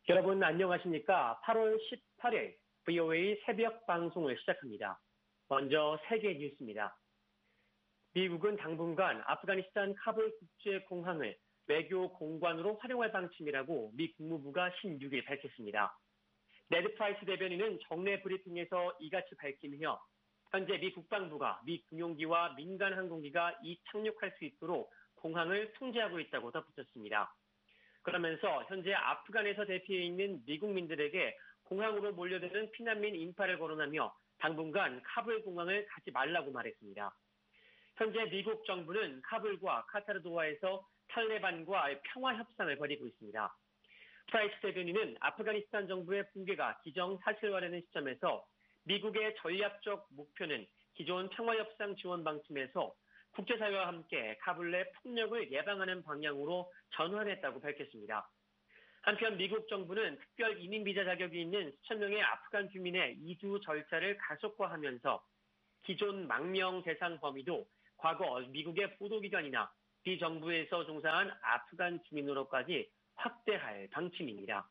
여러분 안녕하십니까? 8월 18일 VOA 새벽 방송을 시작합니다. 먼저 세계 뉴스입니다. 미국은 당분간 아프가니스탄 카불 국제공항을 외교 공관으로 활용할 방침이라고 미 국무부가 16일 밝혔습니다. 네드 프라이스 대변인은 정례 브리핑에서 이같이 밝히며 현재 미 국방부가 미 군용기와 민간 항공기가 착륙할 수 있도록 공항을 통제하고 있다고 덧붙였습니다. 그러면서 현재 아프간에서 대피해 있는 미국민들에게 공항으로 몰려드는 피난민 인파를 거론하며 당분간 카불 공항을 가지 말라고 말했습니다. 현재 미국 정부는 카불과 카타르도와에서 탈레반과 평화 협상을 벌이고 있습니다. 프라이스 대변인은 아프가니스탄 정부의 붕괴가 기정사실화되는 시점에서 미국의 전략적 목표는 기존 평화협상 지원 방침에서 국제사회와 함께 카불 내 폭력을 예방하는 방향으로 전환했다고 밝혔습니다. 한편 미국 정부는 특별 이민비자 자격이 있는 수천 명의 아프간 주민의 이주 절차를 가속화하면서 기존 망명 대상 범위도 과거 미국의 보도기관이나 비정부에서 종사한 아프간 주민으로까지 확대할 방침입니다.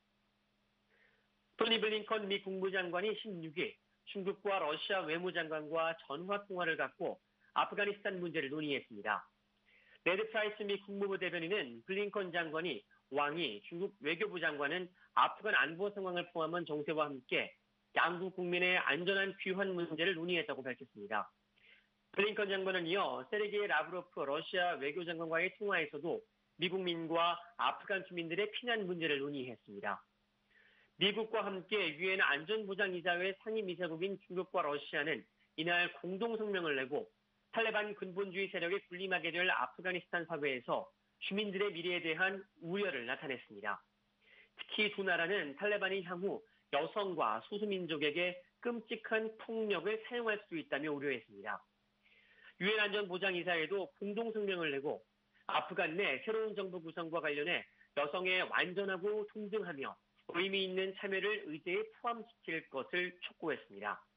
토니 블링컨 미 국무장관이 16일 중국과 러시아 외무장관과 전화통화를 갖고 아프가니스탄 문제를 논의했습니다. 네드 프라이스 미 국무부 대변인은 블링컨 장관이 왕이 중국 외교부 장관은 아프간 안보 상황을 포함한 정세와 함께 양국 국민의 안전한 귀환 문제를 논의했다고 밝혔습니다. 블링컨 장관은 이어 세르게이 라브로프 러시아 외교장관과의 통화에서도 미국민과 아프간 주민들의 피난 문제를 논의했습니다. 미국과 함께 유엔 안전보장이사회 상임이사국인 중국과 러시아는 이날 공동성명을 내고 탈레반 근본주의 세력에 군림하게 될 아프가니스탄 사회에서 주민들의 미래에 대한 우려를 나타냈습니다. 특히 두 나라는 탈레반이 향후 여성과 소수민족에게 끔찍한 폭력을 사용할 수 있다며 우려했습니다. 유엔 안전보장이사회도 공동성명을 내고 아프간 내 새로운 정부 구성과 관련해 여성의 완전하고 동등하며 의미 있는 참여를 의제에 포함시킬 것을 촉구했습니다.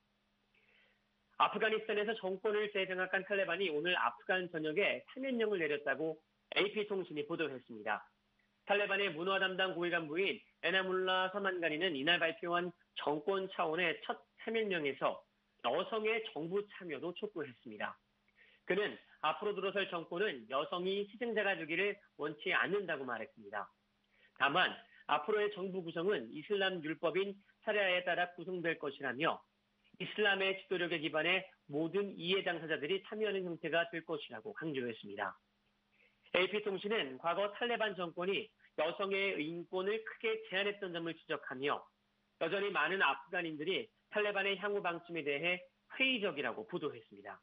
아프가니스탄에서 정권을 재장악한 탈레반이 오늘 아프간 전역에 사면령을 내렸다고 AP통신이 보도했습니다. 탈레반의 문화 담당 고위 간부인 에나물라 서만가니는 이날 발표한 정권 차원의 첫 사면령에서 여성의 정부 참여도 촉구했습니다. 그는 앞으로 들어설 정권은 여성이 희생자가 되기를 원치 않는다고 말했습니다. 다만 앞으로의 정부 구성은 이슬람 율법인 샤리아에 따라 구성될 것이라며 이슬람의 지도력에 기반해 모든 이해 당사자들이 참여하는 형태가 될 것이라고 강조했습니다. AP통신은 과거 탈레반 정권이 여성의 인권을 크게 제한했던 점을 지적하며 여전히 많은 아프간인들이 탈레반의 향후 방침에 대해 회의적이라고 보도했습니다.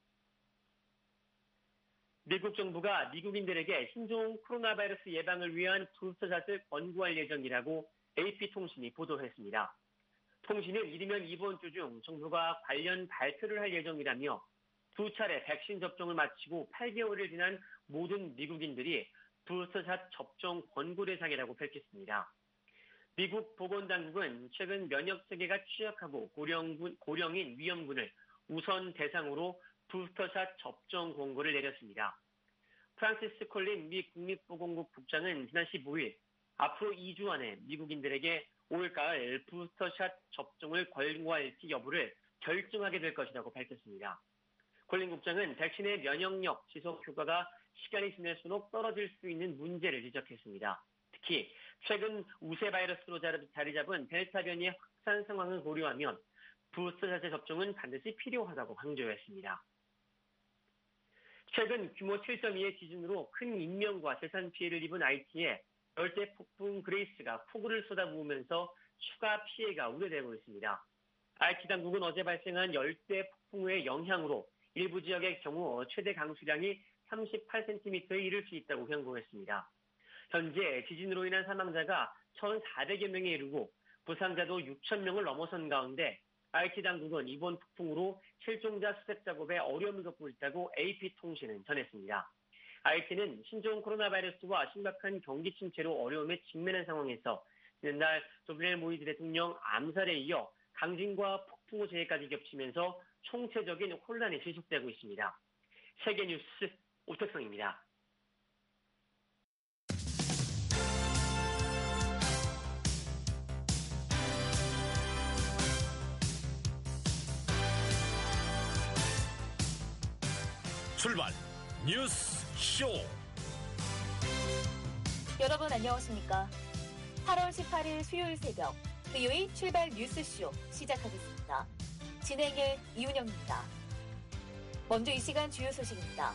미국 정부가 미국인들에게 신종 코로나 바이러스 예방을 위한 부스터샷을 권고할 예정이라고 AP통신이 보도했습니다. 통신은 이르면 이번 주 중 정부가 관련 발표를 할 예정이라며 두 차례 백신 접종을 마치고 8개월을 지난 모든 미국인들이 부스터샷 접종 권고 대상이라고 밝혔습니다. 미국 보건당국은 최근 면역 세계가 취약하고 고령인 위험군을 우선 대상으로 부스터샷 접종 권고를 내렸습니다. 프란시스 콜린 미 국립보건국 국장은 지난 15일 앞으로 2주 안에 미국인들에게 올가을 부스터샷 접종을 권고할지 여부를 결정하게 될 것이라고 밝혔습니다. 콜린 국장은 백신의 면역력 지속 효과가 시간이 지날수록 떨어질 수 있는 문제를 지적했습니다. 특히 최근 우세 바이러스로 자리 잡은 델타 변이의 확산 상황을 고려하면 부스터샷의 접종은 반드시 필요하다고 강조했습니다. 최근 규모 7.2의 지진으로 큰 인명과 재산 피해를 입은 하이티에 열대 폭풍 그레이스가 폭우를 쏟아부으면서 추가 피해가 우려되고 있습니다. 하이티 당국은 어제 발생한 열대 폭풍우의 영향으로 일부 지역의 경우 최대 강수량이 38cm에 이를 수 있다고 경고했습니다. 현재 지진으로 인한 사망자가 1,400여 명에 이르고 부상자도 6,000명을 넘어선 가운데 하이티 당국은 이번 폭풍으로 실종자 수색 작업에 어려움을 겪고 있다고 AP통신은 전했습니다. 하이티는 신종 코로나 바이러스와 심각한 경기 침체로 어려움에 직면한 상황에서 지난달 조벤el 모이즈 대통령 암살에 이어 강진과 폭풍우 재해까지 겹치면서 총체적인 혼란이 지속되고 있습니다. 세계뉴스 오택성입니다. 출발 뉴스 쇼. 여러분 안녕하십니까? 8월 18일 수요일 새벽 VOA 출발 뉴스쇼 시작하겠습니다. 진행의 이윤영입니다. 먼저 이 시간 주요 소식입니다.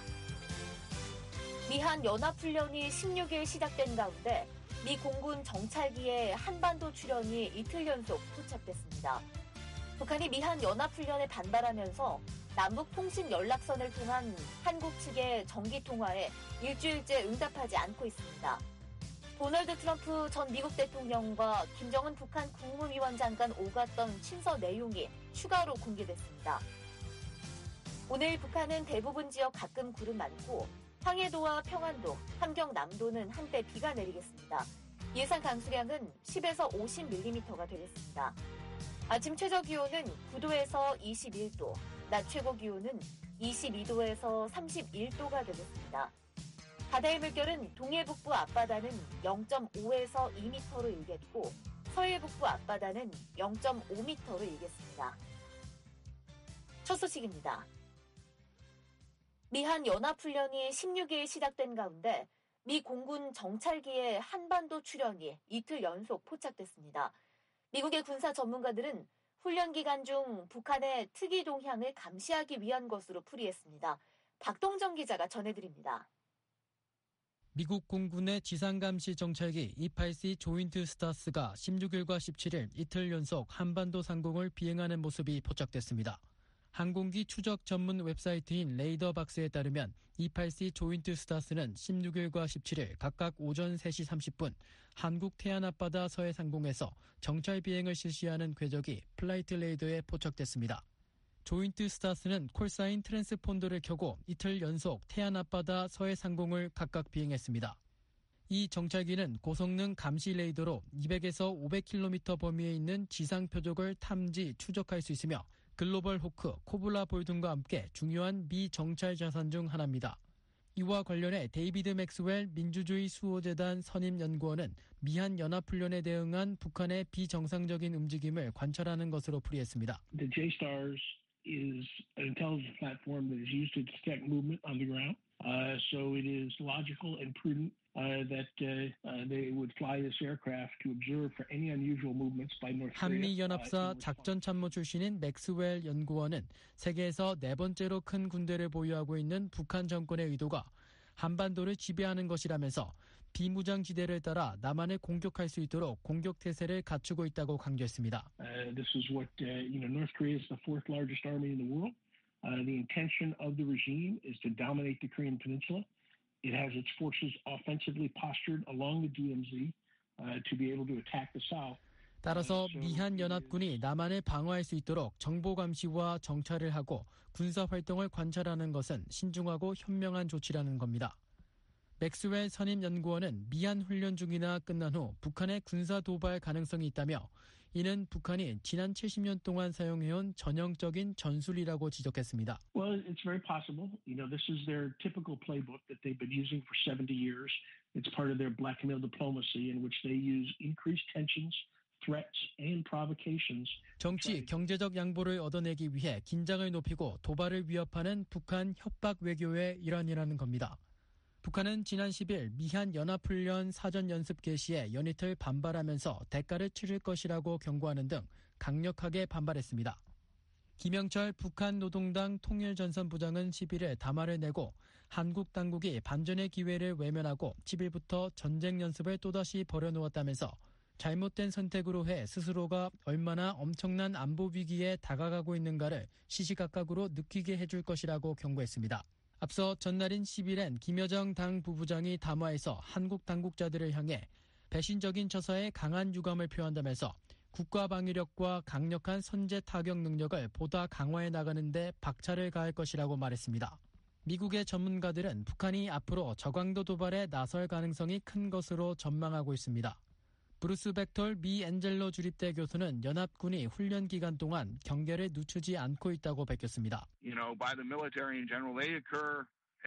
미한 연합훈련이 16일 시작된 가운데 미 공군 정찰기의 한반도 출현이 이틀 연속 포착됐습니다. 북한이 미한 연합훈련에 반발하면서 남북 통신 연락선을 통한 한국 측의 정기 통화에 일주일째 응답하지 않고 있습니다. 도널드 트럼프 전 미국 대통령과 김정은 북한 국무위원장 간 오갔던 친서 내용이 추가로 공개됐습니다. 오늘 북한은 대부분 지역 가끔 구름 많고 황해도와 평안도, 함경남도는 한때 비가 내리겠습니다. 예상 강수량은 10에서 50mm가 되겠습니다. 아침 최저 기온은 9도에서 21도, 낮 최고 기온은 22도에서 31도가 되겠습니다. 바다의 물결은 동해 북부 앞바다는 0.5에서 2m로 일겠고 서해 북부 앞바다는 0.5m로 일겠습니다. 첫 소식입니다. 미한 연합훈련이 16일 시작된 가운데 미 공군 정찰기의 한반도 출현이 이틀 연속 포착됐습니다. 미국의 군사 전문가들은 훈련 기간 중 북한의 특이 동향을 감시하기 위한 것으로 풀이했습니다. 박동정 기자가 전해드립니다. 미국 공군의 지상감시 정찰기 E-8C 조인트 스타스가 16일과 17일 이틀 연속 한반도 상공을 비행하는 모습이 포착됐습니다. 항공기 추적 전문 웹사이트인 레이더박스에 따르면 E-8C 조인트 스타스는 16일과 17일 각각 오전 3시 30분 한국 태안 앞바다 서해 상공에서 정찰 비행을 실시하는 궤적이 플라이트 레이더에 포착됐습니다. 조인트 스타스는 콜사인 트랜스폰더를 켜고 이틀 연속 태안 앞바다 서해 상공을 각각 비행했습니다. 이 정찰기는 고성능 감시 레이더로 200에서 500km 범위에 있는 지상 표적을 탐지, 추적할 수 있으며 글로벌 호크, 코블라 볼 등과 함께 중요한 미 정찰 자산 중 하나입니다. 이와 관련해 데이비드 맥스웰 민주주의 수호재단 선임연구원은 미한 연합훈련에 대응한 북한의 비정상적인 움직임을 관찰하는 것으로 풀이했습니다. The JSTARS is an intelligence platform that is used to detect movement on the ground. So it is logical and prudent that they would fly this aircraft to observe for any unusual movements by North Korea. 한미연합사 작전참모 출신인 맥스웰 연구원은 세계에서 네 번째로 큰 군대를 보유하고 있는 북한 정권의 의도가 한반도를 지배하는 것이라면서 비무장지대를 따라 남한을 공격할 수 있도록 공격태세를 갖추고 있다고 강조했습니다. This is what North Korea is the fourth largest army in the world. The intention of the regime is to dominate the Korean Peninsula. It has its forces offensively postured along the DMZ to be able to attack the south. 따라서 미한 연합군이 남한을 방어할 수 있도록 정보 감시와 정찰을 하고 군사 활동을 관찰하는 것은 신중하고 현명한 조치라는 겁니다. 맥스웰 선임연구원은 미한 훈련 중이나 끝난 후 북한의 군사 도발 가능성이 있다며 이는 북한이 지난 70년 동안 사용해온 전형적인 전술이라고 지적했습니다. Well, it's very possible. This is their typical playbook that they've been using for 70 years. It's part of their blackmail diplomacy in which they use increased tensions, threats, and provocations. 정치, 경제적 양보를 얻어내기 위해 긴장을 높이고 도발을 위협하는 북한 협박 외교의 일환이라는 겁니다. 북한은 지난 10일 미한 연합훈련 사전 연습 개시에 연이틀 반발하면서 대가를 치를 것이라고 경고하는 등 강력하게 반발했습니다. 김영철 북한 노동당 통일전선 부장은 11일 담화를 내고 한국 당국이 반전의 기회를 외면하고 10일부터 전쟁 연습을 또다시 벌여놓았다면서 잘못된 선택으로 해 스스로가 얼마나 엄청난 안보 위기에 다가가고 있는가를 시시각각으로 느끼게 해줄 것이라고 경고했습니다. 앞서 전날인 10일엔 김여정 당 부부장이 담화에서 한국 당국자들을 향해 배신적인 처사에 강한 유감을 표한다면서 국가 방위력과 강력한 선제 타격 능력을 보다 강화해 나가는 데 박차를 가할 것이라고 말했습니다. 미국의 전문가들은 북한이 앞으로 저강도 도발에 나설 가능성이 큰 것으로 전망하고 있습니다. 브루스 벡톨 미 엔젤로 주립대 교수는 연합군이 훈련 기간 동안 경계를 늦추지 않고 있다고 밝혔습니다. By the military in general, they occur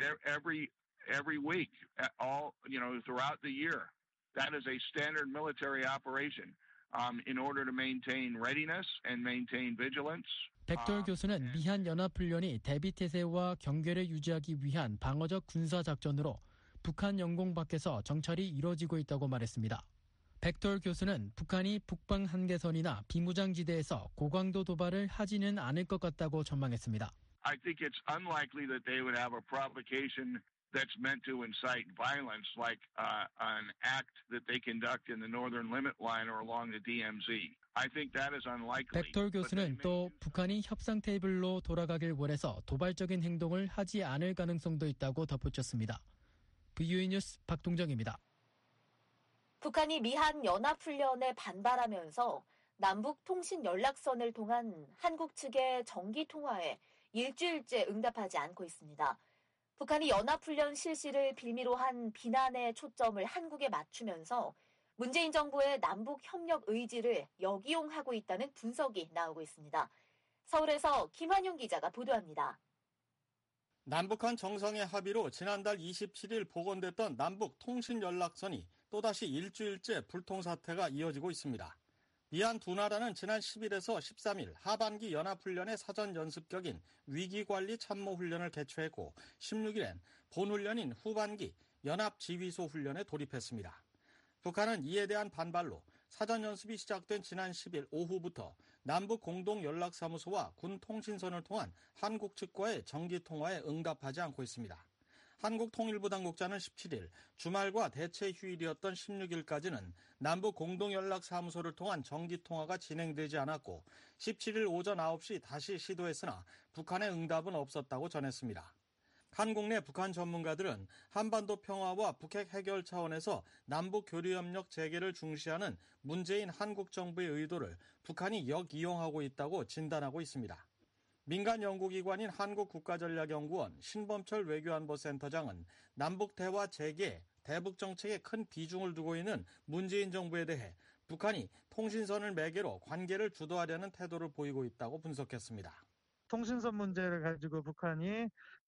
every week, throughout the year. That is a standard military operation in order to maintain readiness and maintain vigilance. 백돌 교수는 미한 연합훈련이 대비태세와 경계를 유지하기 위한 방어적 군사작전으로 북한 영공 밖에서 정찰이 이뤄지고 있다고 말했습니다. 백돌 교수는 북한이 북방 한계선이나 비무장지대에서 고강도 도발을 하지는 않을 것 같다고 전망했습니다. I think it's unlikely that they would have a provocation that's meant to incite violence, like an act that they conduct in the northern limit line or along the DMZ. I think that is unlikely. 백돌 교수는 또 북한이 협상 테이블로 돌아가길 원해서 도발적인 행동을 하지 않을 가능성도 있다고 덧붙였습니다. VOE 뉴스 박동정입니다. 북한이 미한 연합훈련에 반발하면서 남북 통신 연락선을 통한 한국 측의 정기 통화에 일주일째 응답하지 않고 있습니다. 북한이 연합훈련 실시를 빌미로 한 비난의 초점을 한국에 맞추면서 문재인 정부의 남북 협력 의지를 역이용하고 있다는 분석이 나오고 있습니다. 서울에서 김환용 기자가 보도합니다. 남북한 정상의 합의로 지난달 27일 복원됐던 남북 통신 연락선이 또다시 일주일째 불통 사태가 이어지고 있습니다. 미한 두 나라는 지난 10일에서 13일 하반기 연합훈련의 사전 연습격인 위기관리 참모훈련을 개최했고 16일엔 본훈련인 후반기 연합지휘소 훈련에 돌입했습니다. 북한은 이에 대한 반발로 사전 연습이 시작된 지난 10일 오후부터 남북 공동연락사무소와 군 통신선을 통한 한국 측과의 정기통화에 응답하지 않고 있습니다. 한국통일부 당국자는 17일 주말과 대체 휴일이었던 16일까지는 남북 공동연락사무소를 통한 정기통화가 진행되지 않았고 17일 오전 9시 다시 시도했으나 북한의 응답은 없었다고 전했습니다. 한국 내 북한 전문가들은 한반도 평화와 북핵 해결 차원에서 남북 교류협력 재개를 중시하는 문재인 한국 정부의 의도를 북한이 역이용하고 있다고 진단하고 있습니다. 민간 연구기관인 한국국가전략연구원 신범철 외교안보센터장은 남북 대화 재개, 대북 정책에 큰 비중을 두고 있는 문재인 정부에 대해 북한이 통신선을 매개로 관계를 주도하려는 태도를 보이고 있다고 분석했습니다. 통신선 문제를 가지고 북한이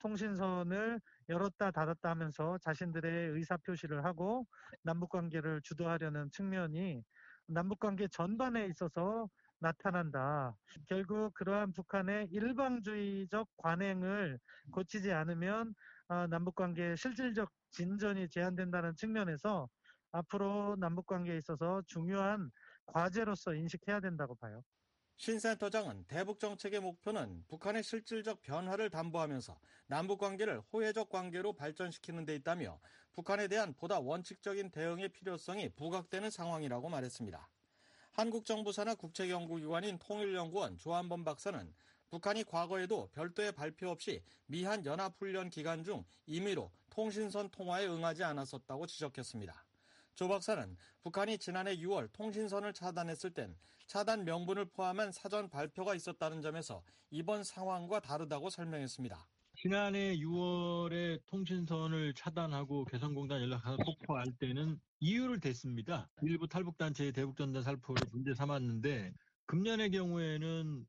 통신선을 열었다 닫았다 하면서 자신들의 의사표시를 하고 남북관계를 주도하려는 측면이 남북관계 전반에 있어서 나타난다. 결국 그러한 북한의 일방주의적 관행을 고치지 않으면 남북관계의 실질적 진전이 제한된다는 측면에서 앞으로 남북관계에 있어서 중요한 과제로서 인식해야 된다고 봐요. 신 센터장은 대북 정책의 목표는 북한의 실질적 변화를 담보하면서 남북관계를 호혜적 관계로 발전시키는 데 있다며 북한에 대한 보다 원칙적인 대응의 필요성이 부각되는 상황이라고 말했습니다. 한국 정부 산하 국책연구기관인 통일연구원 조한범 박사는 북한이 과거에도 별도의 발표 없이 미한 연합훈련 기간 중 임의로 통신선 통화에 응하지 않았었다고 지적했습니다. 조 박사는 북한이 지난해 6월 통신선을 차단했을 땐 차단 명분을 포함한 사전 발표가 있었다는 점에서 이번 상황과 다르다고 설명했습니다. 지난해 6월에 통신선을 차단하고 개성공단 연락하다 폭파할 때는 이유를 댔습니다. 일부 탈북단체의 대북전단 살포를 문제 삼았는데 금년의 경우에는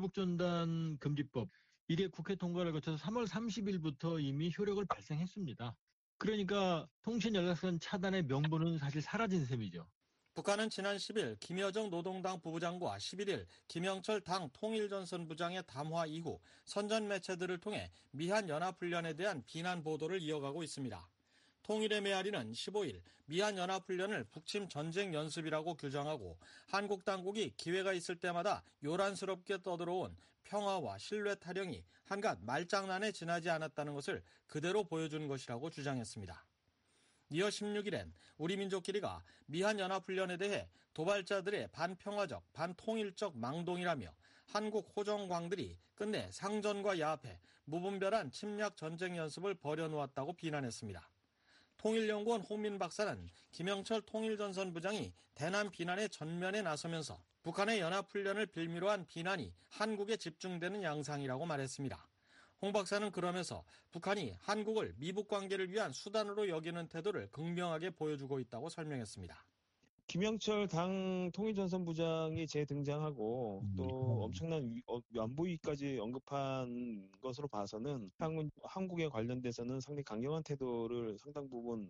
대북전단 금지법 이게 국회 통과를 거쳐서 3월 30일부터 이미 효력을 발생했습니다. 그러니까 통신연락선 차단의 명분은 사실 사라진 셈이죠. 북한은 지난 10일 김여정 노동당 부부장과 11일 김영철 당 통일전선부장의 담화 이후 선전 매체들을 통해 미한 연합훈련에 대한 비난 보도를 이어가고 있습니다. 통일의 메아리는 15일 미한 연합훈련을 북침 전쟁 연습이라고 규정하고 한국 당국이 기회가 있을 때마다 요란스럽게 떠들어온 평화와 신뢰 타령이 한갓 말장난에 지나지 않았다는 것을 그대로 보여준 것이라고 주장했습니다. 이어 16일엔 우리 민족끼리가 미한 연합훈련에 대해 도발자들의 반평화적, 반통일적 망동이라며 한국 호정광들이 끝내 상전과 야합해 무분별한 침략 전쟁 연습을 벌여놓았다고 비난했습니다. 통일연구원 홍민 박사는 김영철 통일전선부장이 대남 비난의 전면에 나서면서 북한의 연합훈련을 빌미로 한 비난이 한국에 집중되는 양상이라고 말했습니다. 홍 박사는 그러면서 북한이 한국을 미북 관계를 위한 수단으로 여기는 태도를 극명하게 보여주고 있다고 설명했습니다. 김영철 당 통일전선부장이 재등장하고 또 엄청난 안보위까지 언급한 것으로 봐서는 한국에 관련돼서는 상당히 강경한 태도를 상당 부분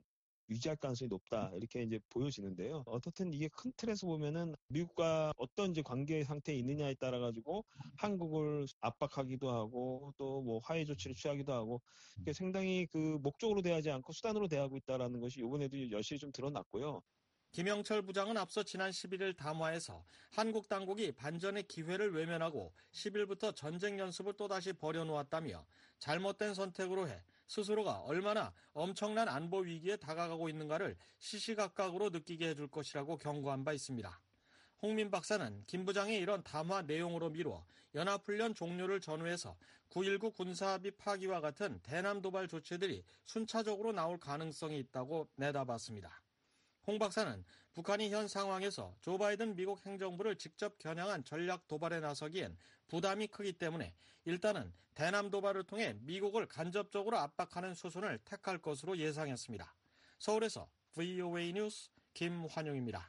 유지할 가능성이 높다 이렇게 이제 보여지는데요. 어떻든 이게 큰 틀에서 보면은 미국과 어떤 이제 관계 상태에 있느냐에 따라 가지고 한국을 압박하기도 하고 또 뭐 화해 조치를 취하기도 하고 상당히 그 목적으로 대하지 않고 수단으로 대하고 있다라는 것이 이번에도 여실히 좀 드러났고요. 김영철 부장은 앞서 지난 11일 담화에서 한국 당국이 반전의 기회를 외면하고 10일부터 전쟁 연습을 또다시 벌여놓았다며 잘못된 선택으로 해 스스로가 얼마나 엄청난 안보 위기에 다가가고 있는가를 시시각각으로 느끼게 해줄 것이라고 경고한 바 있습니다. 홍민 박사는 김 부장의 이런 담화 내용으로 미루어 연합훈련 종료를 전후해서 9.19 군사합의 파기와 같은 대남 도발 조치들이 순차적으로 나올 가능성이 있다고 내다봤습니다. 홍 박사는 북한이 현 상황에서 조 바이든 미국 행정부를 직접 겨냥한 전략 도발에 나서기엔 부담이 크기 때문에 일단은 대남 도발을 통해 미국을 간접적으로 압박하는 수순을 택할 것으로 예상했습니다. 서울에서 VOA 뉴스 김환용입니다.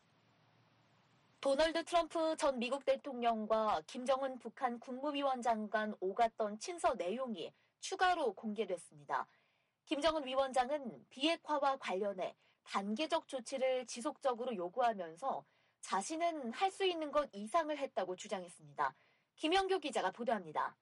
도널드 트럼프 전 미국 대통령과 김정은 북한 국무위원장 간 오갔던 친서 내용이 추가로 공개됐습니다. 김정은 위원장은 비핵화와 관련해 단계적 조치를 지속적으로 요구하면서 자신은 할 수 있는 것 이상을 했다고 주장했습니다. 김영교 기자가 보도합니다.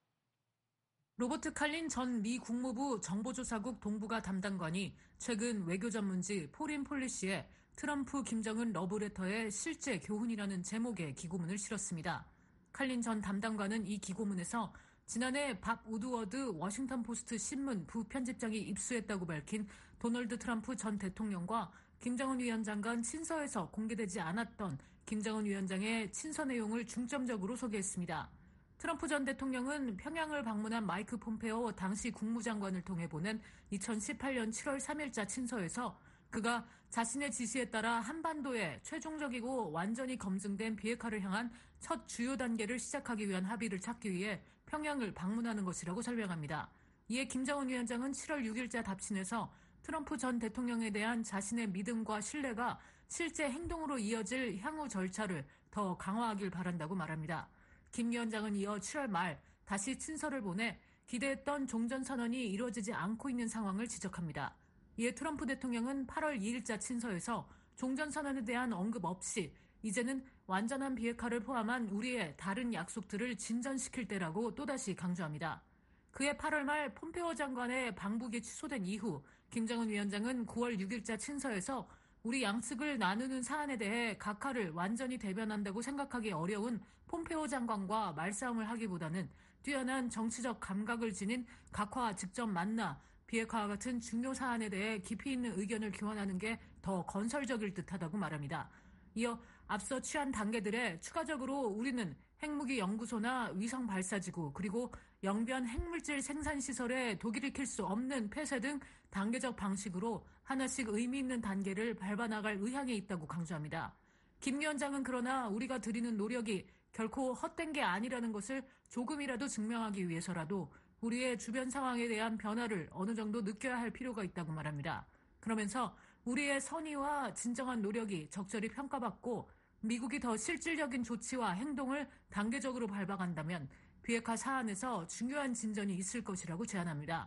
로버트 칼린 전 미 국무부 정보조사국 동북아 담당관이 최근 외교 전문지 포린 폴리시에 트럼프 김정은 러브레터의 실제 교훈이라는 제목의 기고문을 실었습니다. 칼린 전 담당관은 이 기고문에서 지난해 밥 우드워드 워싱턴 포스트 신문 부편집장이 입수했다고 밝힌 도널드 트럼프 전 대통령과 김정은 위원장 간 친서에서 공개되지 않았던 김정은 위원장의 친서 내용을 중점적으로 소개했습니다. 트럼프 전 대통령은 평양을 방문한 마이크 폼페오 당시 국무장관을 통해 보낸 2018년 7월 3일자 친서에서 그가 자신의 지시에 따라 한반도에 최종적이고 완전히 검증된 비핵화를 향한 첫 주요 단계를 시작하기 위한 합의를 찾기 위해 평양을 방문하는 것이라고 설명합니다. 이에 김정은 위원장은 7월 6일자 답신에서 트럼프 전 대통령에 대한 자신의 믿음과 신뢰가 실제 행동으로 이어질 향후 절차를 더 강화하길 바란다고 말합니다. 김 위원장은 이어 7월 말 다시 친서를 보내 기대했던 종전선언이 이루어지지 않고 있는 상황을 지적합니다. 이에 트럼프 대통령은 8월 2일자 친서에서 종전선언에 대한 언급 없이 이제는 완전한 비핵화를 포함한 우리의 다른 약속들을 진전시킬 때라고 또다시 강조합니다. 그해 8월 말 폼페오 장관의 방북이 취소된 이후 김정은 위원장은 9월 6일자 친서에서 우리 양측을 나누는 사안에 대해 각하를 완전히 대변한다고 생각하기 어려운 폼페오 장관과 말싸움을 하기보다는 뛰어난 정치적 감각을 지닌 각하와 직접 만나 비핵화와 같은 중요 사안에 대해 깊이 있는 의견을 교환하는 게 더 건설적일 듯하다고 말합니다. 이어 앞서 취한 단계들에 추가적으로 우리는 핵무기 연구소나 위성 발사지구 그리고 영변 핵물질 생산시설에 독일이 킬 수 없는 폐쇄 등 단계적 방식으로 하나씩 의미 있는 단계를 밟아나갈 의향에 있다고 강조합니다. 김 위원장은 그러나 우리가 들이는 노력이 결코 헛된 게 아니라는 것을 조금이라도 증명하기 위해서라도 우리의 주변 상황에 대한 변화를 어느 정도 느껴야 할 필요가 있다고 말합니다. 그러면서 우리의 선의와 진정한 노력이 적절히 평가받고 미국이 더 실질적인 조치와 행동을 단계적으로 밟아간다면 비핵화 사안에서 중요한 진전이 있을 것이라고 제안합니다.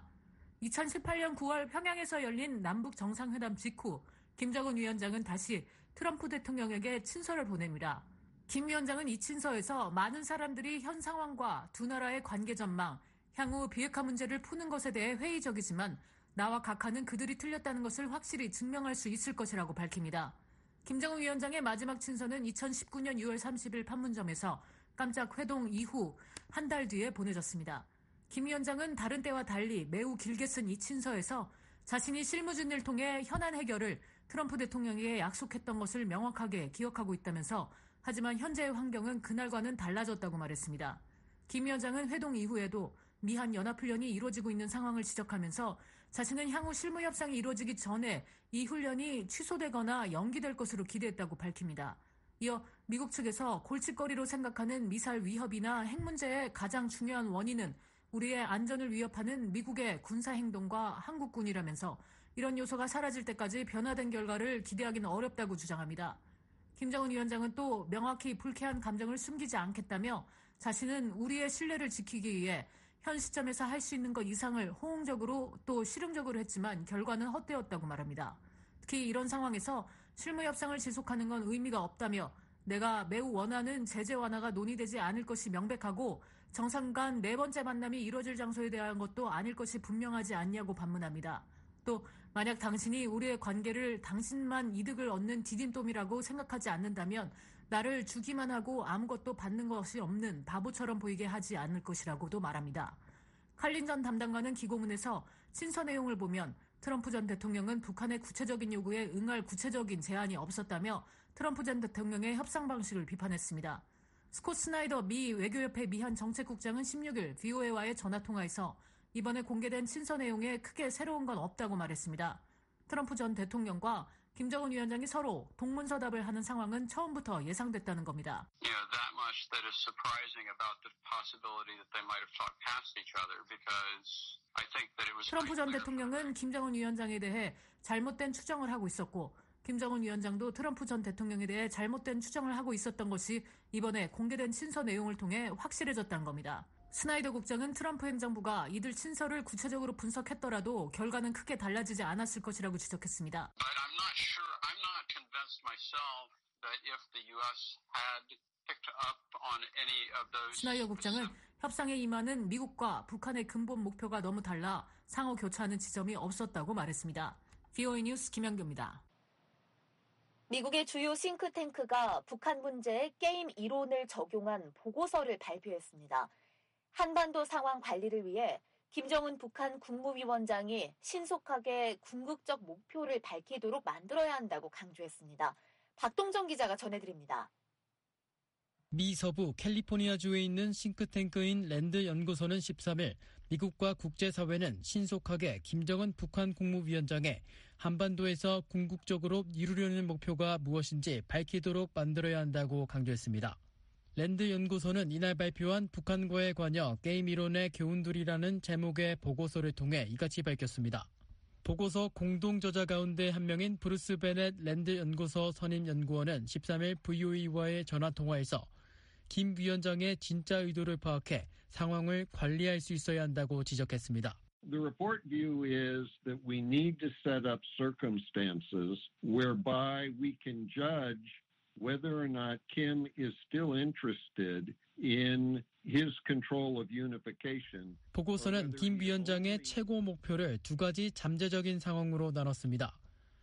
2018년 9월 평양에서 열린 남북 정상회담 직후 김정은 위원장은 다시 트럼프 대통령에게 친서를 보냅니다. 김 위원장은 이 친서에서 많은 사람들이 현 상황과 두 나라의 관계 전망, 향후 비핵화 문제를 푸는 것에 대해 회의적이지만 나와 각하는 그들이 틀렸다는 것을 확실히 증명할 수 있을 것이라고 밝힙니다. 김정은 위원장의 마지막 친서는 2019년 6월 30일 판문점에서 깜짝 회동 이후 한 달 뒤에 보내졌습니다. 김 위원장은 다른 때와 달리 매우 길게 쓴 이 친서에서 자신이 실무진을 통해 현안 해결을 트럼프 대통령에게 약속했던 것을 명확하게 기억하고 있다면서 하지만 현재의 환경은 그날과는 달라졌다고 말했습니다. 김 위원장은 회동 이후에도 미한 연합훈련이 이루어지고 있는 상황을 지적하면서 자신은 향후 실무협상이 이루어지기 전에 이 훈련이 취소되거나 연기될 것으로 기대했다고 밝힙니다. 이어 미국 측에서 골칫거리로 생각하는 미사일 위협이나 핵 문제의 가장 중요한 원인은 우리의 안전을 위협하는 미국의 군사행동과 한국군이라면서 이런 요소가 사라질 때까지 변화된 결과를 기대하기는 어렵다고 주장합니다. 김정은 위원장은 또 명확히 불쾌한 감정을 숨기지 않겠다며 자신은 우리의 신뢰를 지키기 위해 현 시점에서 할 수 있는 것 이상을 호응적으로 또 실용적으로 했지만 결과는 헛되었다고 말합니다. 특히 이런 상황에서 실무 협상을 지속하는 건 의미가 없다며 내가 매우 원하는 제재 완화가 논의되지 않을 것이 명백하고 정상 간 네 번째 만남이 이뤄질 장소에 대한 것도 아닐 것이 분명하지 않냐고 반문합니다. 또 만약 당신이 우리의 관계를 당신만 이득을 얻는 디딤돌이라고 생각하지 않는다면 나를 주기만 하고 아무것도 받는 것이 없는 바보처럼 보이게 하지 않을 것이라고도 말합니다. 칼린 전 담당관은 기고문에서 친서 내용을 보면 트럼프 전 대통령은 북한의 구체적인 요구에 응할 구체적인 제안이 없었다며 트럼프 전 대통령의 협상 방식을 비판했습니다. 스콧 스나이더 미 외교협회 미한 정책국장은 16일 VOA와의 전화통화에서 이번에 공개된 친서 내용에 크게 새로운 건 없다고 말했습니다. 트럼프 전 대통령과 김정은 위원장이 서로 동문서답을 하는 상황은 처음부터 예상됐다는 겁니다. 트럼프 전 대통령은 김정은 위원장에 대해 잘못된 추정을 하고 있었고 김정은 위원장도 트럼프 전 대통령에 대해 잘못된 추정을 하고 있었던 것이 이번에 공개된 친서 내용을 통해 확실해졌다는 겁니다. 스나이더 국장은 트럼프 행정부가 이들 친서를 구체적으로 분석했더라도 결과는 크게 달라지지 않았을 것이라고 지적했습니다. 스나이더 국장은 협상에 임하는 미국과 북한의 근본 목표가 너무 달라 상호 교차하는 지점이 없었다고 말했습니다. VOA 뉴스 김현규입니다. 미국의 주요 싱크탱크가 북한 문제에 게임 이론을 적용한 보고서를 발표했습니다. 한반도 상황 관리를 위해 김정은 북한 국무위원장이 신속하게 궁극적 목표를 밝히도록 만들어야 한다고 강조했습니다. 박동정 기자가 전해드립니다. 미 서부 캘리포니아주에 있는 싱크탱크인 랜드 연구소는 13일 미국과 국제사회는 신속하게 김정은 북한 국무위원장의 한반도에서 궁극적으로 이루려는 목표가 무엇인지 밝히도록 만들어야 한다고 강조했습니다. 랜드 연구소는 이날 발표한 북한과의 관여 게임 이론의 교훈들이라는 제목의 보고서를 통해 이같이 밝혔습니다. 보고서 공동 저자 가운데 한 명인 브루스 베넷 랜드 연구소 선임 연구원은 13일 VOA와의 전화통화에서 김 위원장의 진짜 의도를 파악해 상황을 관리할 수 있어야 한다고 지적했습니다. The report view is that we need to set up circumstances whereby we can judge whether or not Kim is still interested in his control of unification. 보고서는 김 위원장의 최고 목표를 두 가지 잠재적인 상황으로 나눴습니다.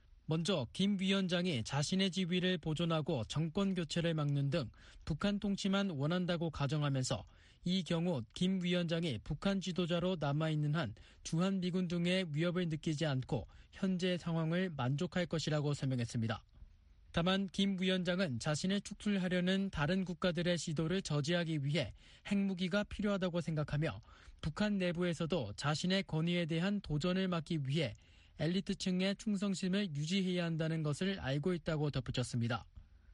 먼저 김 위원장이 자신의 지위를 보존하고 정권 교체를 막는 등 북한 통치만 원한다고 가정하면서 이 경우 김 위원장이 북한 지도자로 남아있는 한 주한미군 등의 위협을 느끼지 않고 현재 상황을 만족할 것이라고 설명했습니다. 다만 김 위원장은 자신을 축출하려는 다른 국가들의 시도를 저지하기 위해 핵무기가 필요하다고 생각하며 북한 내부에서도 자신의 권위에 대한 도전을 막기 위해 엘리트층의 충성심을 유지해야 한다는 것을 알고 있다고 덧붙였습니다.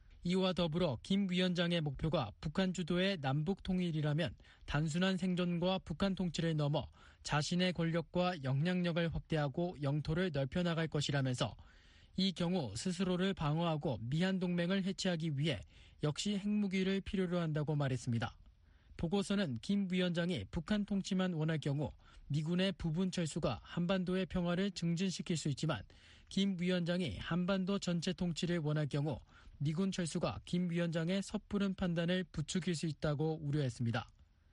이와 더불어 김 위원장의 목표가 북한 주도의 남북 통일이라면 단순한 생존과 북한 통치를 넘어 자신의 권력과 영향력을 확대하고 영토를 넓혀나갈 것이라면서 이 경우 스스로를 방어하고 미한 동맹을 해체하기 위해 역시 핵무기를 필요로 한다고 말했습니다. 보고서는 김 위원장이 북한 통치만 원할 경우 미군의 부분 철수가 한반도의 평화를 증진시킬 수 있지만 김 위원장이 한반도 전체 통치를 원할 경우 미군 철수가 김 위원장의 섣부른 판단을 부추길 수 있다고 우려했습니다.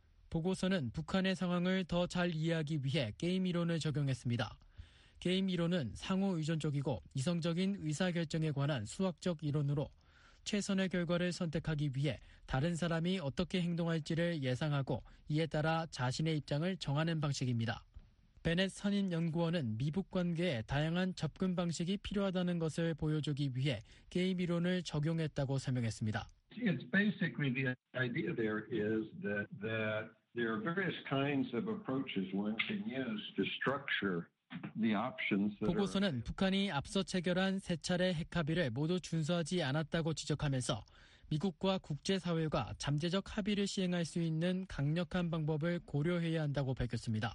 보고서는 북한의 상황을 더 잘 이해하기 위해 게임 이론을 적용했습니다. 게임 이론은 상호 의존적이고 이성적인 의사결정에 관한 수학적 이론으로 최선의 결과를 선택하기 위해 다른 사람이 어떻게 행동할지를 예상하고 이에 따라 자신의 입장을 정하는 방식입니다. 베넷 선임 연구원은 미북 관계에 다양한 접근 방식이 필요하다는 것을 보여주기 위해 게임 이론을 적용했다고 설명했습니다. It's basically the idea there is that there are various kinds of approaches one can use to structure the options. 보고서는 북한이 앞서 체결한 세 차례 핵합의를 모두 준수하지 않았다고 지적하면서 미국과 국제사회가 잠재적 합의를 시행할 수 있는 강력한 방법을 고려해야 한다고 밝혔습니다.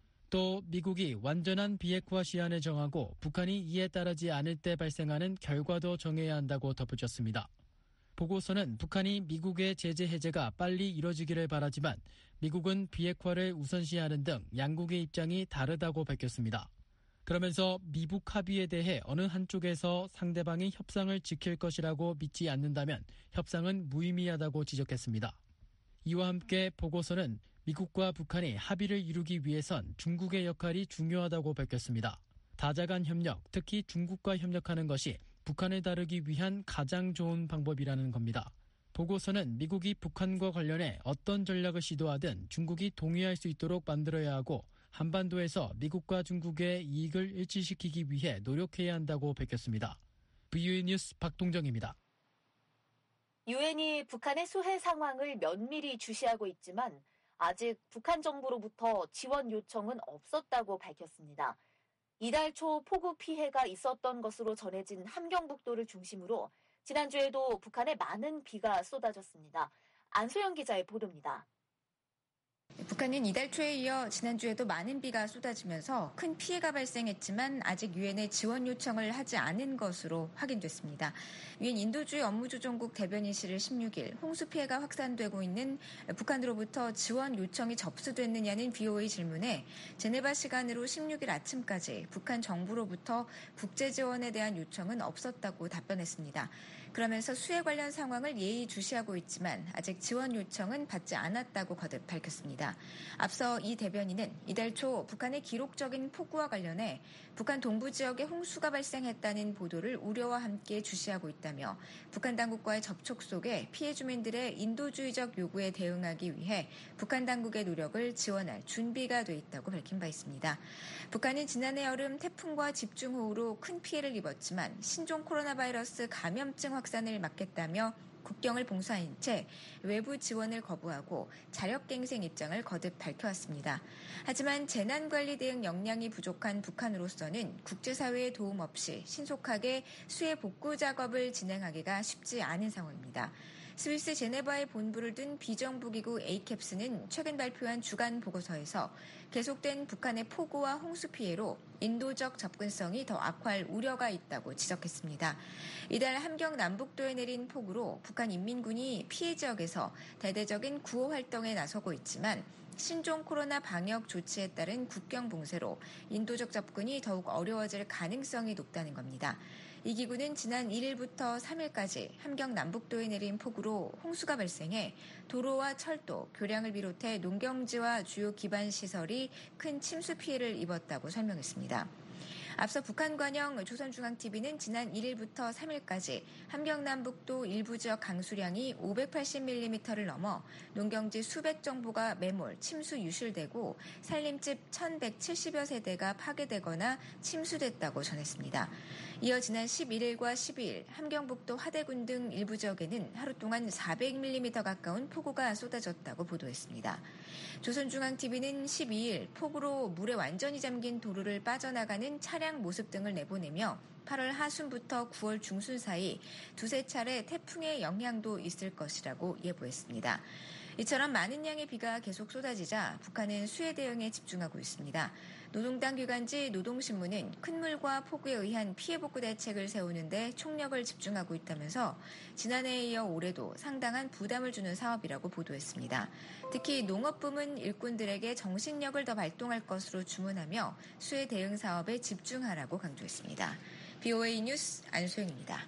또 미국이 완전한 비핵화 시한을 정하고 북한이 이에 따르지 않을 때 발생하는 결과도 정해야 한다고 덧붙였습니다. 보고서는 북한이 미국의 제재 해제가 빨리 이뤄지기를 바라지만 미국은 비핵화를 우선시하는 등 양국의 입장이 다르다고 밝혔습니다. 그러면서 미북 합의에 대해 어느 한쪽에서 상대방이 협상을 지킬 것이라고 믿지 않는다면 협상은 무의미하다고 지적했습니다. 이와 함께 보고서는 미국과 북한이 합의를 이루기 위해선 중국의 역할이 중요하다고 밝혔습니다. 다자 간 협력, 특히 중국과 협력하는 것이 북한을 다루기 위한 가장 좋은 방법이라는 겁니다. 보고서는 미국이 북한과 관련해 어떤 전략을 시도하든 중국이 동의할 수 있도록 만들어야 하고 한반도에서 미국과 중국의 이익을 일치시키기 위해 노력해야 한다고 밝혔습니다. VOA 뉴스 박동정입니다. 유엔이 북한의 수해 상황을 면밀히 주시하고 있지만 아직 북한 정부로부터 지원 요청은 없었다고 밝혔습니다. 이달 초 폭우 피해가 있었던 것으로 전해진 함경북도를 중심으로 지난주에도 북한에 많은 비가 쏟아졌습니다. 안소영 기자의 보도입니다. 북한은 이달 초에 이어 지난주에도 많은 비가 쏟아지면서 큰 피해가 발생했지만 아직 유엔에 지원 요청을 하지 않은 것으로 확인됐습니다. 유엔 인도주의 업무조정국 대변인실을 16일 홍수 피해가 확산되고 있는 북한으로부터 지원 요청이 접수됐느냐는 VOA 질문에 제네바 시간으로 16일 아침까지 북한 정부로부터 국제 지원에 대한 요청은 없었다고 답변했습니다. 그러면서 수해 관련 상황을 예의주시하고 있지만 아직 지원 요청은 받지 않았다고 거듭 밝혔습니다. 앞서 이 대변인은 이달 초 북한의 기록적인 폭우와 관련해 북한 동부 지역에 홍수가 발생했다는 보도를 우려와 함께 주시하고 있다며 북한 당국과의 접촉 속에 피해 주민들의 인도주의적 요구에 대응하기 위해 북한 당국의 노력을 지원할 준비가 돼 있다고 밝힌 바 있습니다. 북한은 지난해 여름 태풍과 집중호우로 큰 피해를 입었지만 신종 코로나 바이러스 감염증 확산을 막겠다며 국경을 봉쇄한 채 외부 지원을 거부하고 자력갱생 입장을 거듭 밝혀왔습니다. 하지만 재난관리 대응 역량이 부족한 북한으로서는 국제사회의 도움 없이 신속하게 수해 복구 작업을 진행하기가 쉽지 않은 상황입니다. 스위스 제네바에 본부를 둔 비정부기구 에이캡스는 최근 발표한 주간 보고서에서 계속된 북한의 폭우와 홍수 피해로 인도적 접근성이 더 악화할 우려가 있다고 지적했습니다. 이달 함경 남북도에 내린 폭우로 북한 인민군이 피해 지역에서 대대적인 구호 활동에 나서고 있지만 신종 코로나 방역 조치에 따른 국경 봉쇄로 인도적 접근이 더욱 어려워질 가능성이 높다는 겁니다. 이 기구는 지난 1일부터 3일까지 함경 남북도에 내린 폭우로 홍수가 발생해 도로와 철도, 교량을 비롯해 농경지와 주요 기반 시설이 큰 침수 피해를 입었다고 설명했습니다. 앞서 북한 관영 조선중앙TV는 지난 1일부터 3일까지 함경남북도 일부 지역 강수량이 580mm를 넘어 농경지 수백 정보가 매몰, 침수 유실되고 살림집 1,170여 세대가 파괴되거나 침수됐다고 전했습니다. 이어 지난 11일과 12일 함경북도 하대군 등 일부 지역에는 하루 동안 400mm 가까운 폭우가 쏟아졌다고 보도했습니다. 조선중앙TV는 12일 폭우로 물에 완전히 잠긴 도로를 빠져나가는 차량 모습 등을 내보내며 8월 하순부터 9월 중순 사이 두세 차례 태풍의 영향도 있을 것이라고 예보했습니다. 이처럼 많은 양의 비가 계속 쏟아지자 북한은 수해 대응에 집중하고 있습니다. 노동당 기관지 노동신문은 큰 물과 폭우에 의한 피해 복구 대책을 세우는 데 총력을 집중하고 있다면서 지난해에 이어 올해도 상당한 부담을 주는 사업이라고 보도했습니다. 특히 농업부문 일꾼들에게 정신력을 더 발동할 것으로 주문하며 수해 대응 사업에 집중하라고 강조했습니다. VOA 뉴스 안소영입니다.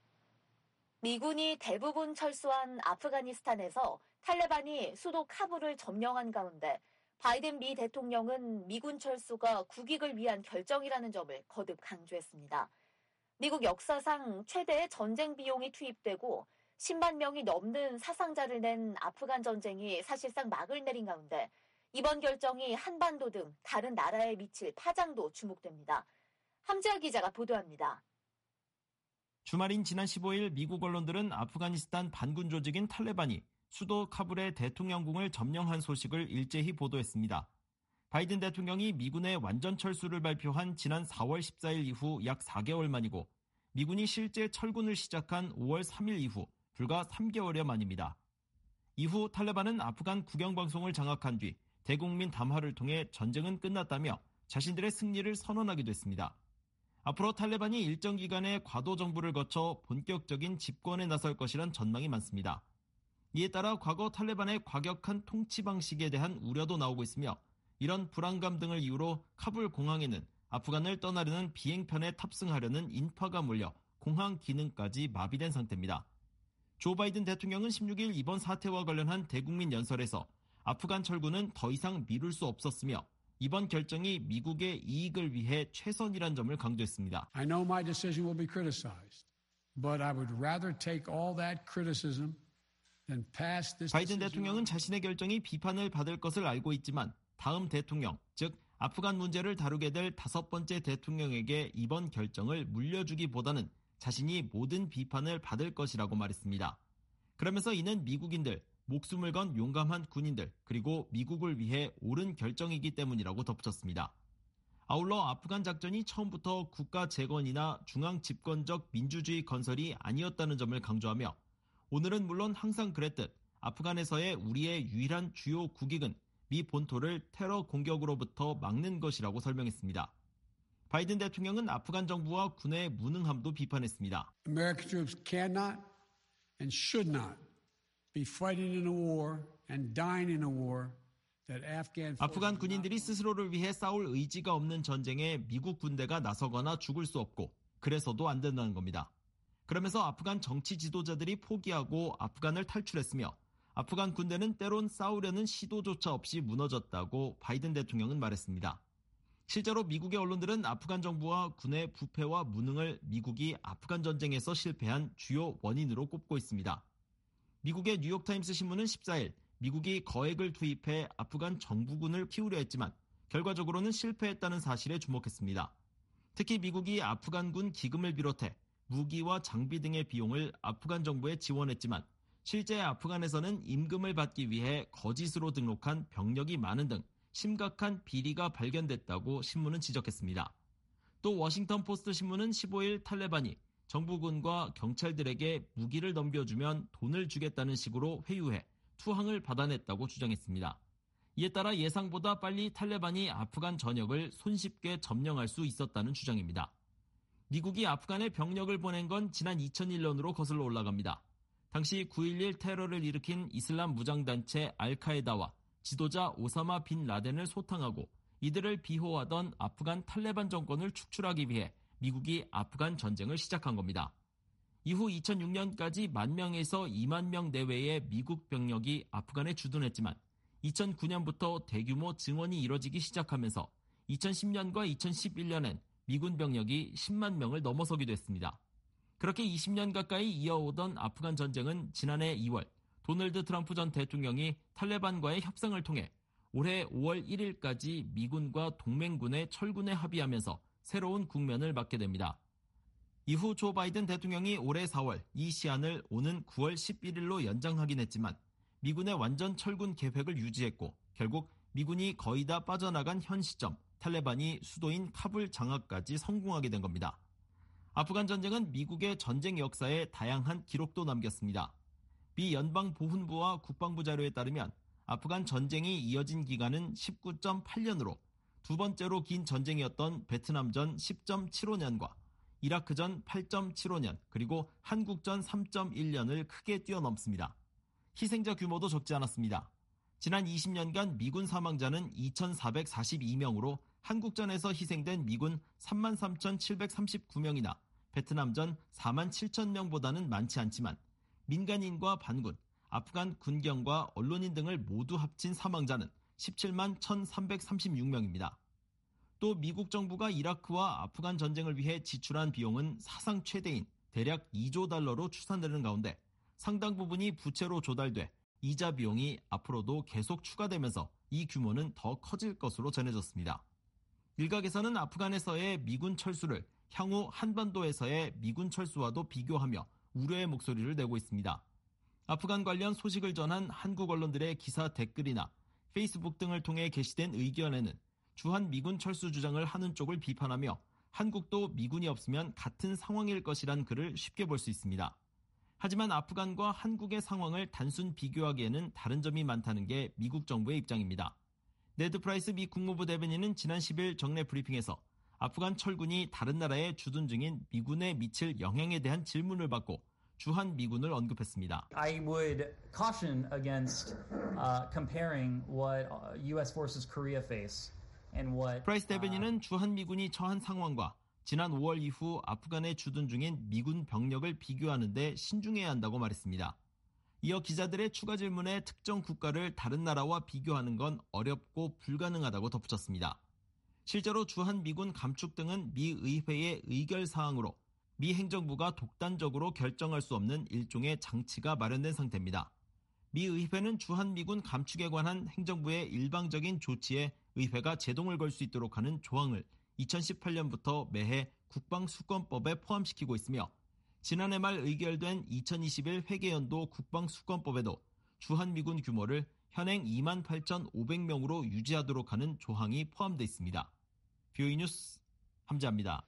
미군이 대부분 철수한 아프가니스탄에서 탈레반이 수도 카불을 점령한 가운데 바이든 미 대통령은 미군 철수가 국익을 위한 결정이라는 점을 거듭 강조했습니다. 미국 역사상 최대의 전쟁 비용이 투입되고 10만 명이 넘는 사상자를 낸 아프간 전쟁이 사실상 막을 내린 가운데 이번 결정이 한반도 등 다른 나라에 미칠 파장도 주목됩니다. 함지아 기자가 보도합니다. 주말인 지난 15일 미국 언론들은 아프가니스탄 반군 조직인 탈레반이 수도 카불의 대통령궁을 점령한 소식을 일제히 보도했습니다. 바이든 대통령이 미군의 완전 철수를 발표한 지난 4월 14일 이후 약 4개월 만이고 미군이 실제 철군을 시작한 5월 3일 이후 불과 3개월여 만입니다. 이후 탈레반은 아프간 국영방송을 장악한 뒤 대국민 담화를 통해 전쟁은 끝났다며 자신들의 승리를 선언하기도 했습니다. 앞으로 탈레반이 일정 기간의 과도 정부를 거쳐 본격적인 집권에 나설 것이란 전망이 많습니다. 이에 따라 과거 탈레반의 과격한 통치 방식에 대한 우려도 나오고 있으며 이런 불안감 등을 이유로 카불 공항에는 아프간을 떠나려는 비행편에 탑승하려는 인파가 몰려 공항 기능까지 마비된 상태입니다. 조 바이든 대통령은 16일 이번 사태와 관련한 대국민 연설에서 아프간 철군은 더 이상 미룰 수 없었으며 이번 결정이 미국의 이익을 위해 최선이란 점을 강조했습니다. I know my decision will be criticized, but I would rather take all that criticism than pass this. 바이든 대통령은 자신의 결정이 비판을 받을 것을 알고 있지만 다음 대통령, 즉 아프간 문제를 다루게 될 5번째 대통령에게 이번 결정을 물려주기보다는 자신이 모든 비판을 받을 것이라고 말했습니다. 그러면서 이는 미국인들, 목숨을 건 용감한 군인들, 그리고 미국을 위해 옳은 결정이기 때문이라고 덧붙였습니다. 아울러 아프간 작전이 처음부터 국가 재건이나 중앙 집권적 민주주의 건설이 아니었다는 점을 강조하며 오늘은 물론 항상 그랬듯 아프간에서의 우리의 유일한 주요 국익은 미 본토를 테러 공격으로부터 막는 것이라고 설명했습니다. 바이든 대통령은 아프간 정부와 군의 무능함도 비판했습니다. American troops cannot and should not be fighting in a war and dying in a war that Afghan forces. 아프간 군인들이 스스로를 위해 싸울 의지가 없는 전쟁에 미국 군대가 나서거나 죽을 수 없고 그래서도 안 된다는 겁니다. 그러면서 아프간 정치 지도자들이 포기하고 아프간을 탈출했으며 아프간 군대는 때론 싸우려는 시도조차 없이 무너졌다고 바이든 대통령은 말했습니다. 실제로 미국의 언론들은 아프간 정부와 군의 부패와 무능을 미국이 아프간 전쟁에서 실패한 주요 원인으로 꼽고 있습니다. 미국의 뉴욕타임스 신문은 14일 미국이 거액을 투입해 아프간 정부군을 키우려 했지만 결과적으로는 실패했다는 사실에 주목했습니다. 특히 미국이 아프간군 기금을 비롯해 무기와 장비 등의 비용을 아프간 정부에 지원했지만 실제 아프간에서는 임금을 받기 위해 거짓으로 등록한 병력이 많은 등 심각한 비리가 발견됐다고 신문은 지적했습니다. 또 워싱턴 포스트 신문은 15일 탈레반이 정부군과 경찰들에게 무기를 넘겨주면 돈을 주겠다는 식으로 회유해 투항을 받아냈다고 주장했습니다. 이에 따라 예상보다 빨리 탈레반이 아프간 전역을 손쉽게 점령할 수 있었다는 주장입니다. 미국이 아프간에 병력을 보낸 건 지난 2001년으로 거슬러 올라갑니다. 당시 9.11 테러를 일으킨 이슬람 무장단체 알카에다와 지도자 오사마 빈 라덴을 소탕하고 이들을 비호하던 아프간 탈레반 정권을 축출하기 위해 미국이 아프간 전쟁을 시작한 겁니다. 이후 2006년까지 10,000명에서 20,000명 내외의 미국 병력이 아프간에 주둔했지만 2009년부터 대규모 증원이 이뤄지기 시작하면서 2010년과 2011년엔 미군 병력이 10만 명을 넘어서기도 했습니다. 그렇게 20년 가까이 이어오던 아프간 전쟁은 지난해 2월 도널드 트럼프 전 대통령이 탈레반과의 협상을 통해 올해 5월 1일까지 미군과 동맹군의 철군에 합의하면서 새로운 국면을 맞게 됩니다. 이후 조 바이든 대통령이 올해 4월 이 시한을 오는 9월 11일로 연장하긴 했지만 미군의 완전 철군 계획을 유지했고 결국 미군이 거의 다 빠져나간 현 시점 탈레반이 수도인 카불 장악까지 성공하게 된 겁니다. 아프간 전쟁은 미국의 전쟁 역사에 다양한 기록도 남겼습니다. 미 연방보훈부와 국방부 자료에 따르면 아프간 전쟁이 이어진 기간은 19.8년으로 두 번째로 긴 전쟁이었던 베트남전 10.75년과 이라크전 8.75년 그리고 한국전 3.1년을 크게 뛰어넘습니다. 희생자 규모도 적지 않았습니다. 지난 20년간 미군 사망자는 2,442명으로 한국전에서 희생된 미군 33,739명이나 베트남전 47,000명보다는 많지 않지만 민간인과 반군, 아프간 군경과 언론인 등을 모두 합친 사망자는 17만 1,336명입니다. 또 미국 정부가 이라크와 아프간 전쟁을 위해 지출한 비용은 사상 최대인 대략 2조 달러로 추산되는 가운데 상당 부분이 부채로 조달돼 이자 비용이 앞으로도 계속 추가되면서 이 규모는 더 커질 것으로 전해졌습니다. 일각에서는 아프간에서의 미군 철수를 향후 한반도에서의 미군 철수와도 비교하며 우려의 목소리를 내고 있습니다. 아프간 관련 소식을 전한 한국 언론들의 기사 댓글이나 페이스북 등을 통해 게시된 의견에는 주한 미군 철수 주장을 하는 쪽을 비판하며 한국도 미군이 없으면 같은 상황일 것이란 글을 쉽게 볼 수 있습니다. 하지만 아프간과 한국의 상황을 단순 비교하기에는 다른 점이 많다는 게 미국 정부의 입장입니다. 네드 프라이스 미 국무부 대변인은 지난 10일 정례 브리핑에서 아프간 철군이 다른 나라에 주둔 중인 미군에 미칠 영향에 대한 질문을 받고 주한 미군을 언급했습니다. I would caution against comparing what U.S. forces Korea face 프라이스 대변인은 주한미군이 처한 상황과 지난 5월 이후 아프간에 주둔 중인 미군 병력을 비교하는 데 신중해야 한다고 말했습니다. 이어 기자들의 추가 질문에 특정 국가를 다른 나라와 비교하는 건 어렵고 불가능하다고 덧붙였습니다. 실제로 주한미군 감축 등은 미 의회의 의결사항으로 미 행정부가 독단적으로 결정할 수 없는 일종의 장치가 마련된 상태입니다. 미 의회는 주한미군 감축에 관한 행정부의 일방적인 조치에 의회가 제동을 걸 수 있도록 하는 조항을 2018년부터 매해 국방수권법에 포함시키고 있으며 지난해 말 의결된 2021 회계연도 국방수권법에도 주한미군 규모를 현행 28,500명으로 유지하도록 하는 조항이 포함되어 있습니다. BOE 뉴스 함재합니다.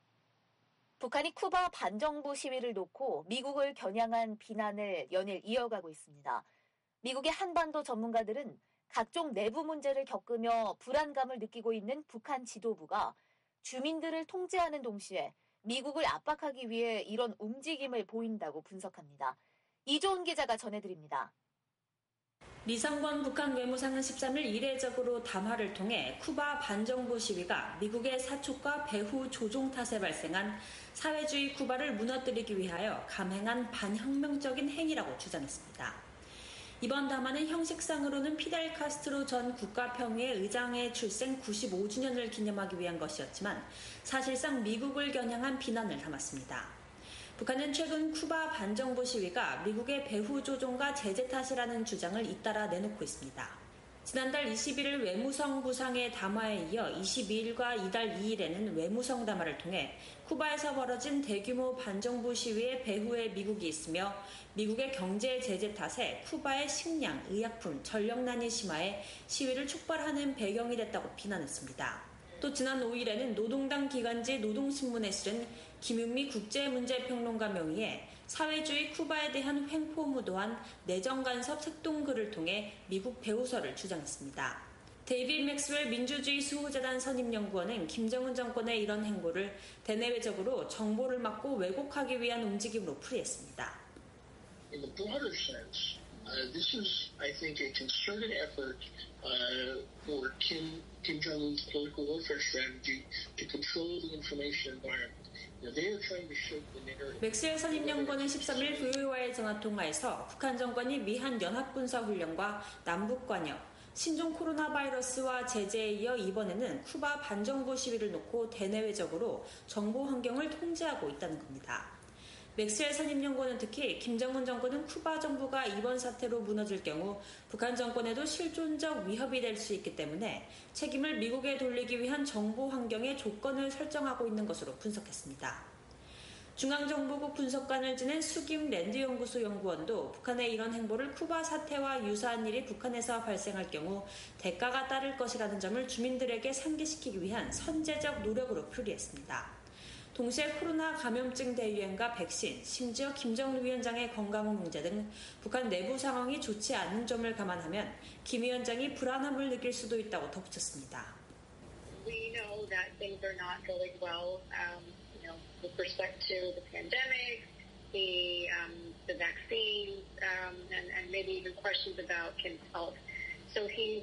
북한이 쿠바 반정부 시위를 놓고 미국을 겨냥한 비난을 연일 이어가고 있습니다. 미국의 한반도 전문가들은 각종 내부 문제를 겪으며 불안감을 느끼고 있는 북한 지도부가 주민들을 통제하는 동시에 미국을 압박하기 위해 이런 움직임을 보인다고 분석합니다. 이조은 기자가 전해드립니다. 리성권 북한 외무상은 13일 이례적으로 담화를 통해 쿠바 반정부 시위가 미국의 사촉과 배후 조종 탓에 발생한 사회주의 쿠바를 무너뜨리기 위하여 감행한 반혁명적인 행위라고 주장했습니다. 이번 담화는 형식상으로는 피델 카스트로 전 국가평의회 의장의 출생 95주년을 기념하기 위한 것이었지만 사실상 미국을 겨냥한 비난을 담았습니다. 북한은 최근 쿠바 반정부 시위가 미국의 배후 조종과 제재 탓이라는 주장을 잇따라 내놓고 있습니다. 지난달 21일 외무성 부상의 담화에 이어 22일과 이달 2일에는 외무성 담화를 통해 쿠바에서 벌어진 대규모 반정부 시위의 배후에 미국이 있으며 미국의 경제 제재 탓에 쿠바의 식량, 의약품, 전력난이 심화해 시위를 촉발하는 배경이 됐다고 비난했습니다. 또 지난 5일에는 노동당 기관지 노동신문에 실은 김윤미 국제문제평론가 명의의 사회주의 쿠바에 대한 횡포무도한 내정간섭 색동글을 통해 미국 배후설을 주장했습니다. 데이빗 맥스웰 민주주의 수호재단 선임연구원은 김정은 정권의 이런 행보를 대내외적으로 정보를 막고 왜곡하기 위한 움직임으로 풀이했습니다. In the broader sense, this is, I think, a concerted effort for Kim Jong-un's political welfare strategy to control the information environment. 맥스웰 선임연구원은 13일 VOA와의 전화통화에서 북한 정권이 미한 연합군사훈련과 남북관여, 신종 코로나 바이러스와 제재에 이어 이번에는 쿠바 반정부 시위를 놓고 대내외적으로 정보 환경을 통제하고 있다는 겁니다. 맥스웰 선임연구원은 특히 김정은 정권은 쿠바 정부가 이번 사태로 무너질 경우 북한 정권에도 실존적 위협이 될 수 있기 때문에 책임을 미국에 돌리기 위한 정보 환경의 조건을 설정하고 있는 것으로 분석했습니다. 중앙정보국 분석관을 지낸 수김 랜드연구소 연구원도 북한의 이런 행보를 쿠바 사태와 유사한 일이 북한에서 발생할 경우 대가가 따를 것이라는 점을 주민들에게 상기시키기 위한 선제적 노력으로 풀이했습니다. 동시에 코로나 감염증 대유행과 백신, 심지어 김정은 위원장의 건강 문제 등 북한 내부 상황이 좋지 않은 점을 감안하면 김 위원장이 불안함을 느낄 수도 있다고 덧붙였습니다. We know that things are not going well, with respect to the pandemic, the vaccines, and maybe even questions about Kim's health. So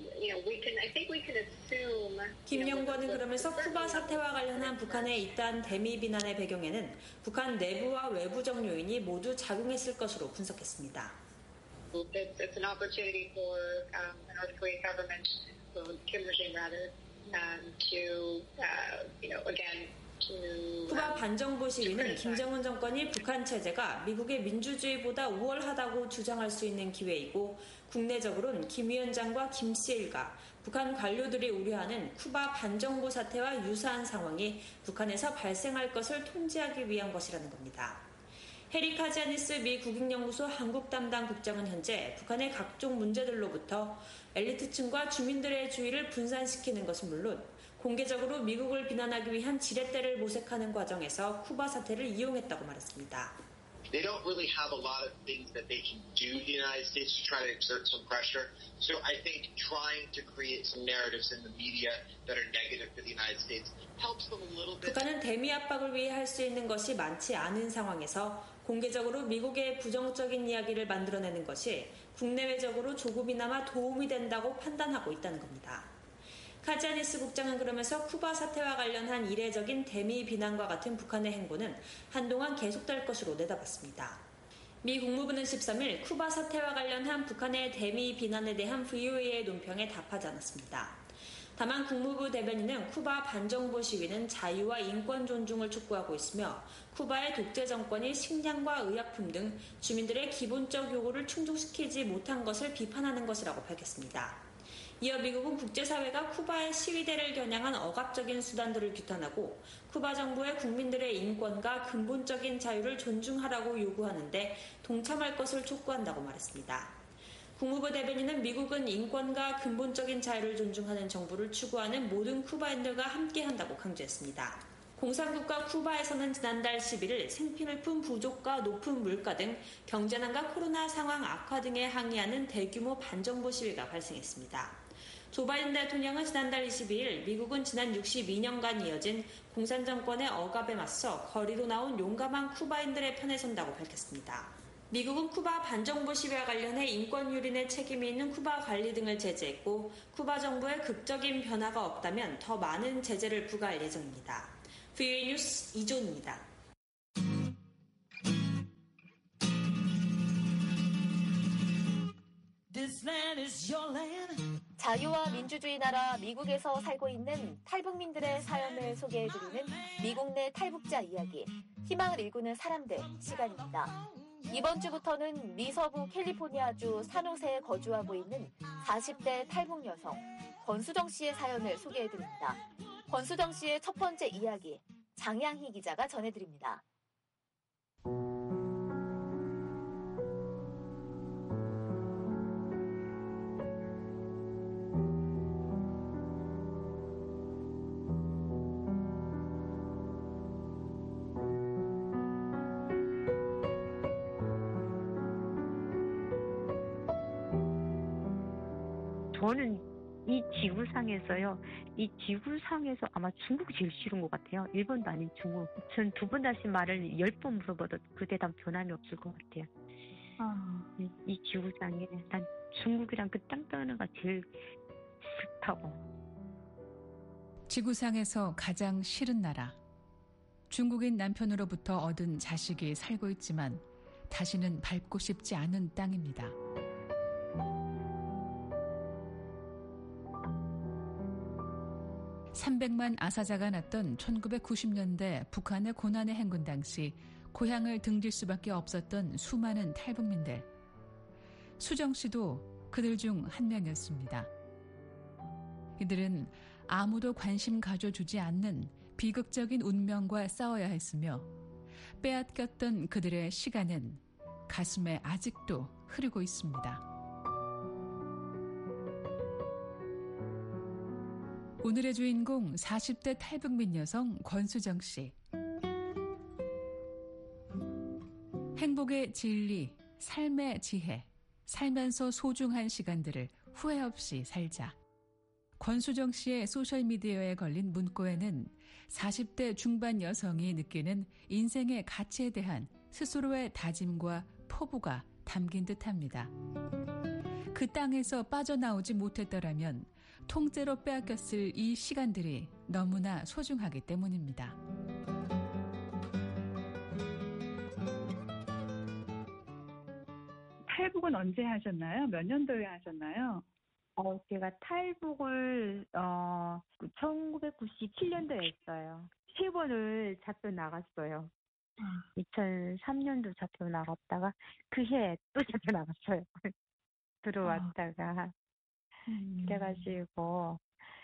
김 연구원은 그러면서 쿠바 사태와 관련한 북한의 이딴 대미 비난의 배경에는 북한 내부와 외부적 요인이 모두 작용했을 것으로 분석했습니다. It's an opportunity for the North Korean government, Kim regime rather, to again. 쿠바 반정부 시위는 김정은 정권이 북한 체제가 미국의 민주주의보다 우월하다고 주장할 수 있는 기회이고 국내적으로는 김 위원장과 김 씨 일가, 북한 관료들이 우려하는 쿠바 반정부 사태와 유사한 상황이 북한에서 발생할 것을 통제하기 위한 것이라는 겁니다. 해리 카지아니스 미 국익연구소 한국 담당 국장은 현재 북한의 각종 문제들로부터 엘리트층과 주민들의 주의를 분산시키는 것은 물론 공개적으로 미국을 비난하기 위한 지렛대를 모색하는 과정에서 쿠바 사태를 이용했다고 말했습니다. They don't really have a lot of things that they can do to the United States to try to exert some pressure. So I think trying to create some narratives in the media that are negative for the United States helps them a little bit. 북한은 대미 압박을 위해 할 수 있는 것이 많지 않은 상황에서 공개적으로 미국의 부정적인 이야기를 만들어내는 것이 국내외적으로 조금이나마 도움이 된다고 판단하고 있다는 겁니다. 카지아니스 국장은 그러면서 쿠바 사태와 관련한 이례적인 대미 비난과 같은 북한의 행보는 한동안 계속될 것으로 내다봤습니다. 미 국무부는 13일 쿠바 사태와 관련한 북한의 대미 비난에 대한 VOA의 논평에 답하지 않았습니다. 다만 국무부 대변인은 쿠바 반정부 시위는 자유와 인권 존중을 촉구하고 있으며 쿠바의 독재 정권이 식량과 의약품 등 주민들의 기본적 요구를 충족시키지 못한 것을 비판하는 것이라고 밝혔습니다. 이어 미국은 국제사회가 쿠바의 시위대를 겨냥한 억압적인 수단들을 규탄하고 쿠바 정부의 국민들의 인권과 근본적인 자유를 존중하라고 요구하는데 동참할 것을 촉구한다고 말했습니다. 국무부 대변인은 미국은 인권과 근본적인 자유를 존중하는 정부를 추구하는 모든 쿠바인들과 함께한다고 강조했습니다. 공산국가 쿠바에서는 지난달 11일 생필품 부족과 높은 물가 등 경제난과 코로나 상황 악화 등에 항의하는 대규모 반정부 시위가 발생했습니다. 조 바이든 대통령은 지난달 22일 미국은 지난 62년간 이어진 공산정권의 억압에 맞서 거리로 나온 용감한 쿠바인들의 편에 선다고 밝혔습니다. 미국은 쿠바 반정부 시위와 관련해 인권 유린의 책임이 있는 쿠바 관리 등을 제재했고 쿠바 정부의 극적인 변화가 없다면 더 많은 제재를 부과할 예정입니다. VOA 뉴스 이존입니다. 자유와 민주주의 나라 미국에서 살고 있는 탈북민들의 사연을 소개해드리는 미국 내 탈북자 이야기, 희망을 일구는 사람들 시간입니다. 이번 주부터는 미서부 캘리포니아주 산호세에 거주하고 있는 40대 탈북 여성 권수정 씨의 사연을 소개해드립니다. 권수정 씨의 첫 번째 이야기, 장양희 기자가 전해드립니다. 저는 이 지구상에서요, 이 지구상에서 아마 중국이 제일 싫은 것 같아요. 일본도 아닌 중국. 전 두 번 다시 말을 10번 물어봐도 그 대답 변함이 없을 것 같아요. 이 지구상에 난 중국이랑 그 땅덩어리가 제일 싫다고. 지구상에서 가장 싫은 나라. 중국인 남편으로부터 얻은 자식이 살고 있지만 다시는 밟고 싶지 않은 땅입니다. 300만 아사자가 났던 1990년대 북한의 고난의 행군 당시 고향을 등질 수밖에 없었던 수많은 탈북민들. 수정 씨도 그들 중 한 명이었습니다. 이들은 아무도 관심 가져주지 않는 비극적인 운명과 싸워야 했으며 빼앗겼던 그들의 시간은 가슴에 아직도 흐르고 있습니다. 오늘의 주인공 40대 탈북민 여성 권수정 씨. 행복의 진리, 삶의 지혜, 살면서 소중한 시간들을 후회 없이 살자. 권수정 씨의 소셜미디어에 걸린 문구에는 40대 중반 여성이 느끼는 인생의 가치에 대한 스스로의 다짐과 포부가 담긴 듯합니다. 그 땅에서 빠져나오지 못했더라면 통째로 빼앗겼을 이 시간들이 너무나 소중하기 때문입니다. 탈북은 언제 하셨나요? 몇 년도에 하셨나요? 제가 탈북을 1997년도에 했어요. 3번을 잡혀 나갔어요. 2003년도 잡혀 나갔다가 그 해에 또 잡혀 나갔어요. 들어왔다가. 그래가지고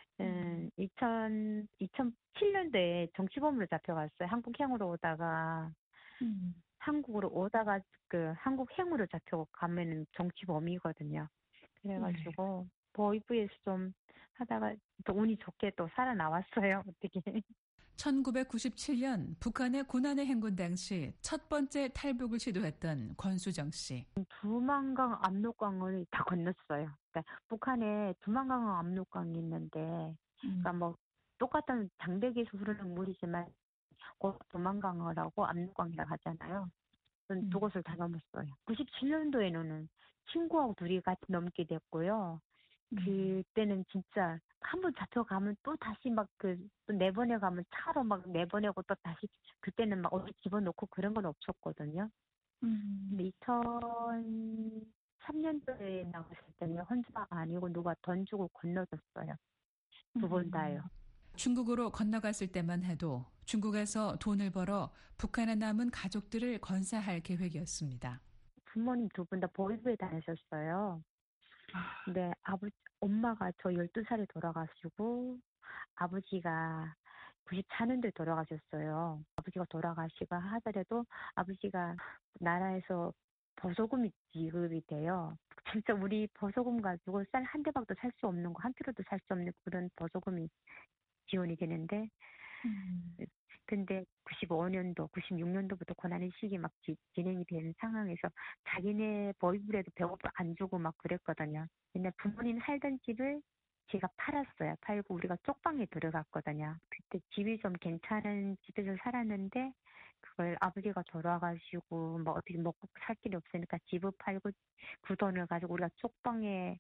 2007년도에 정치범으로 잡혀갔어요. 한국행으로 오다가 한국으로 오다가 그 한국행으로 잡혀가면은 정치범이거든요. 그래가지고 보이브에서 좀 하다가 또 운이 좋게 또 살아나왔어요. 어떻게. 1997년 북한의 고난의 행군 당시 첫 번째 탈북을 시도했던 권수정 씨. 두만강 압록강을 다 건넜어요. 그러니까 북한에 두만강 압록강이 있는데, 그러니까 뭐 똑같은 장대기에서 흐르는 물이지만 곧 두만강이라고 압록강이라고 하잖아요. 두 곳을 다 넘었어요. 97년도에는 친구하고 둘이 같이 넘게 됐고요. 그때는 진짜 한 번 잡혀가면 또 다시 막 또 내보내가면 차로 막 내보내고 또 다시 그때는 막 어디 집어넣고 그런 건 없었거든요. 근데 2003년도에 나갔을 때는 혼자 아니고 누가 돈 주고 건너줬어요. 두 번 다요. 중국으로 건너갔을 때만 해도 중국에서 돈을 벌어 북한에 남은 가족들을 건사할 계획이었습니다. 부모님 두 분 다 보육부에 다니셨어요. 근데 엄마가 저 12살에 돌아가시고 아버지가 94년도에 돌아가셨어요. 아버지가 돌아가시고 하더라도 아버지가 나라에서 보조금이 지급이 돼요. 진짜 우리 보조금 가지고 쌀 한 대박도 살 수 없는 거, 한 킬로도 살 수 없는 그런 보조금이 지원이 되는데 근데 95년도, 96년도부터 고난의 시기 막 진행이 되는 상황에서 자기네 보육부에도 배고프 안 주고 막 그랬거든요. 근데 부모님 살던 집을 제가 팔았어요. 팔고 우리가 쪽방에 들어갔거든요. 그때 집이 좀 괜찮은 집에서 살았는데 그걸 아버지가 돌아가시고 뭐 어떻게 먹고 살 길이 없으니까 집을 팔고 그 돈을 가지고 우리가 쪽방에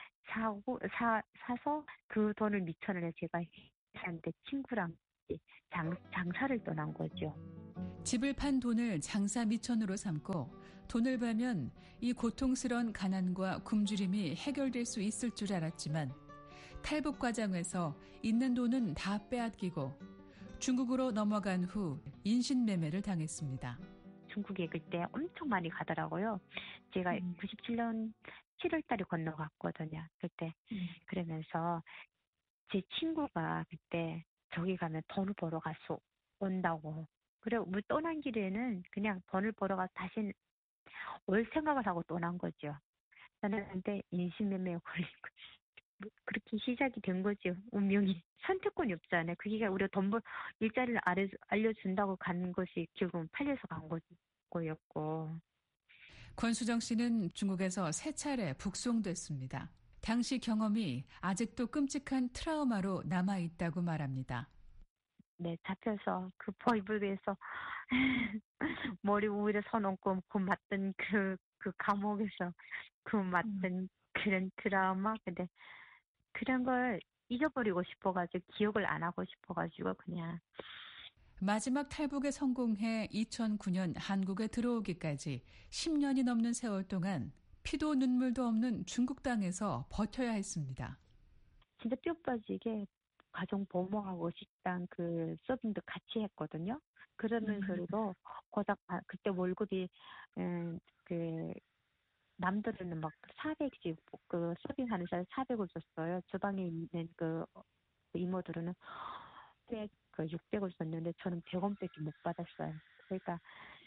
사서 그 돈을 미천을 제가 회사한테 친구랑 장사를 떠난 거죠. 집을 판 돈을 장사 미천으로 삼고 돈을 벌면 이 고통스러운 가난과 굶주림이 해결될 수 있을 줄 알았지만 탈북 과정에서 있는 돈은 다 빼앗기고 중국으로 넘어간 후 인신매매를 당했습니다. 중국에 그때 엄청 많이 가더라고요. 제가 97년 7월 달에 건너갔거든요. 그때 그러면서 제 친구가 그때 저기 가면 돈을 벌어 가서 온다고. 그래, 우리 떠난 길에는 그냥 돈을 벌어 가서 다시 올 생각을 하고 떠난 거죠. 저는 근데 인신매매에 걸린 거지. 그렇게 시작이 된 거죠. 운명이. 선택권이 없잖아요. 그게 우리가 일자리를 알려준다고 간 것이 결국은 팔려서 간 거였고. 권수정 씨는 중국에서 3차례 북송됐습니다. 당시 경험이 아직도 끔찍한 트라우마로 남아있다고 말합니다. 네, 잡혀서 그 보육부에서 머리 위에 손 얹고 그 맞던 그 감옥에서 그 맞던 그런 트라우마. 근데 그런 걸 잊어버리고 싶어가지고 기억을 안 하고 싶어가지고 그냥. 마지막 탈북에 성공해 2009년 한국에 들어오기까지 10년이 넘는 세월 동안 피도 눈물도 없는 중국 땅에서 버텨야 했습니다. 진짜 뼈 빠지게 가정보모하고 식당 그 서빙도 같이 했거든요. 그러면서도 고작 그때 월급이 그 남들은 막 400씩 그 서빙하는 사람 400을 줬어요. 주방에 있는 그 이모들은 600을 줬는데 저는 100원밖에 못 받았어요. 그러니까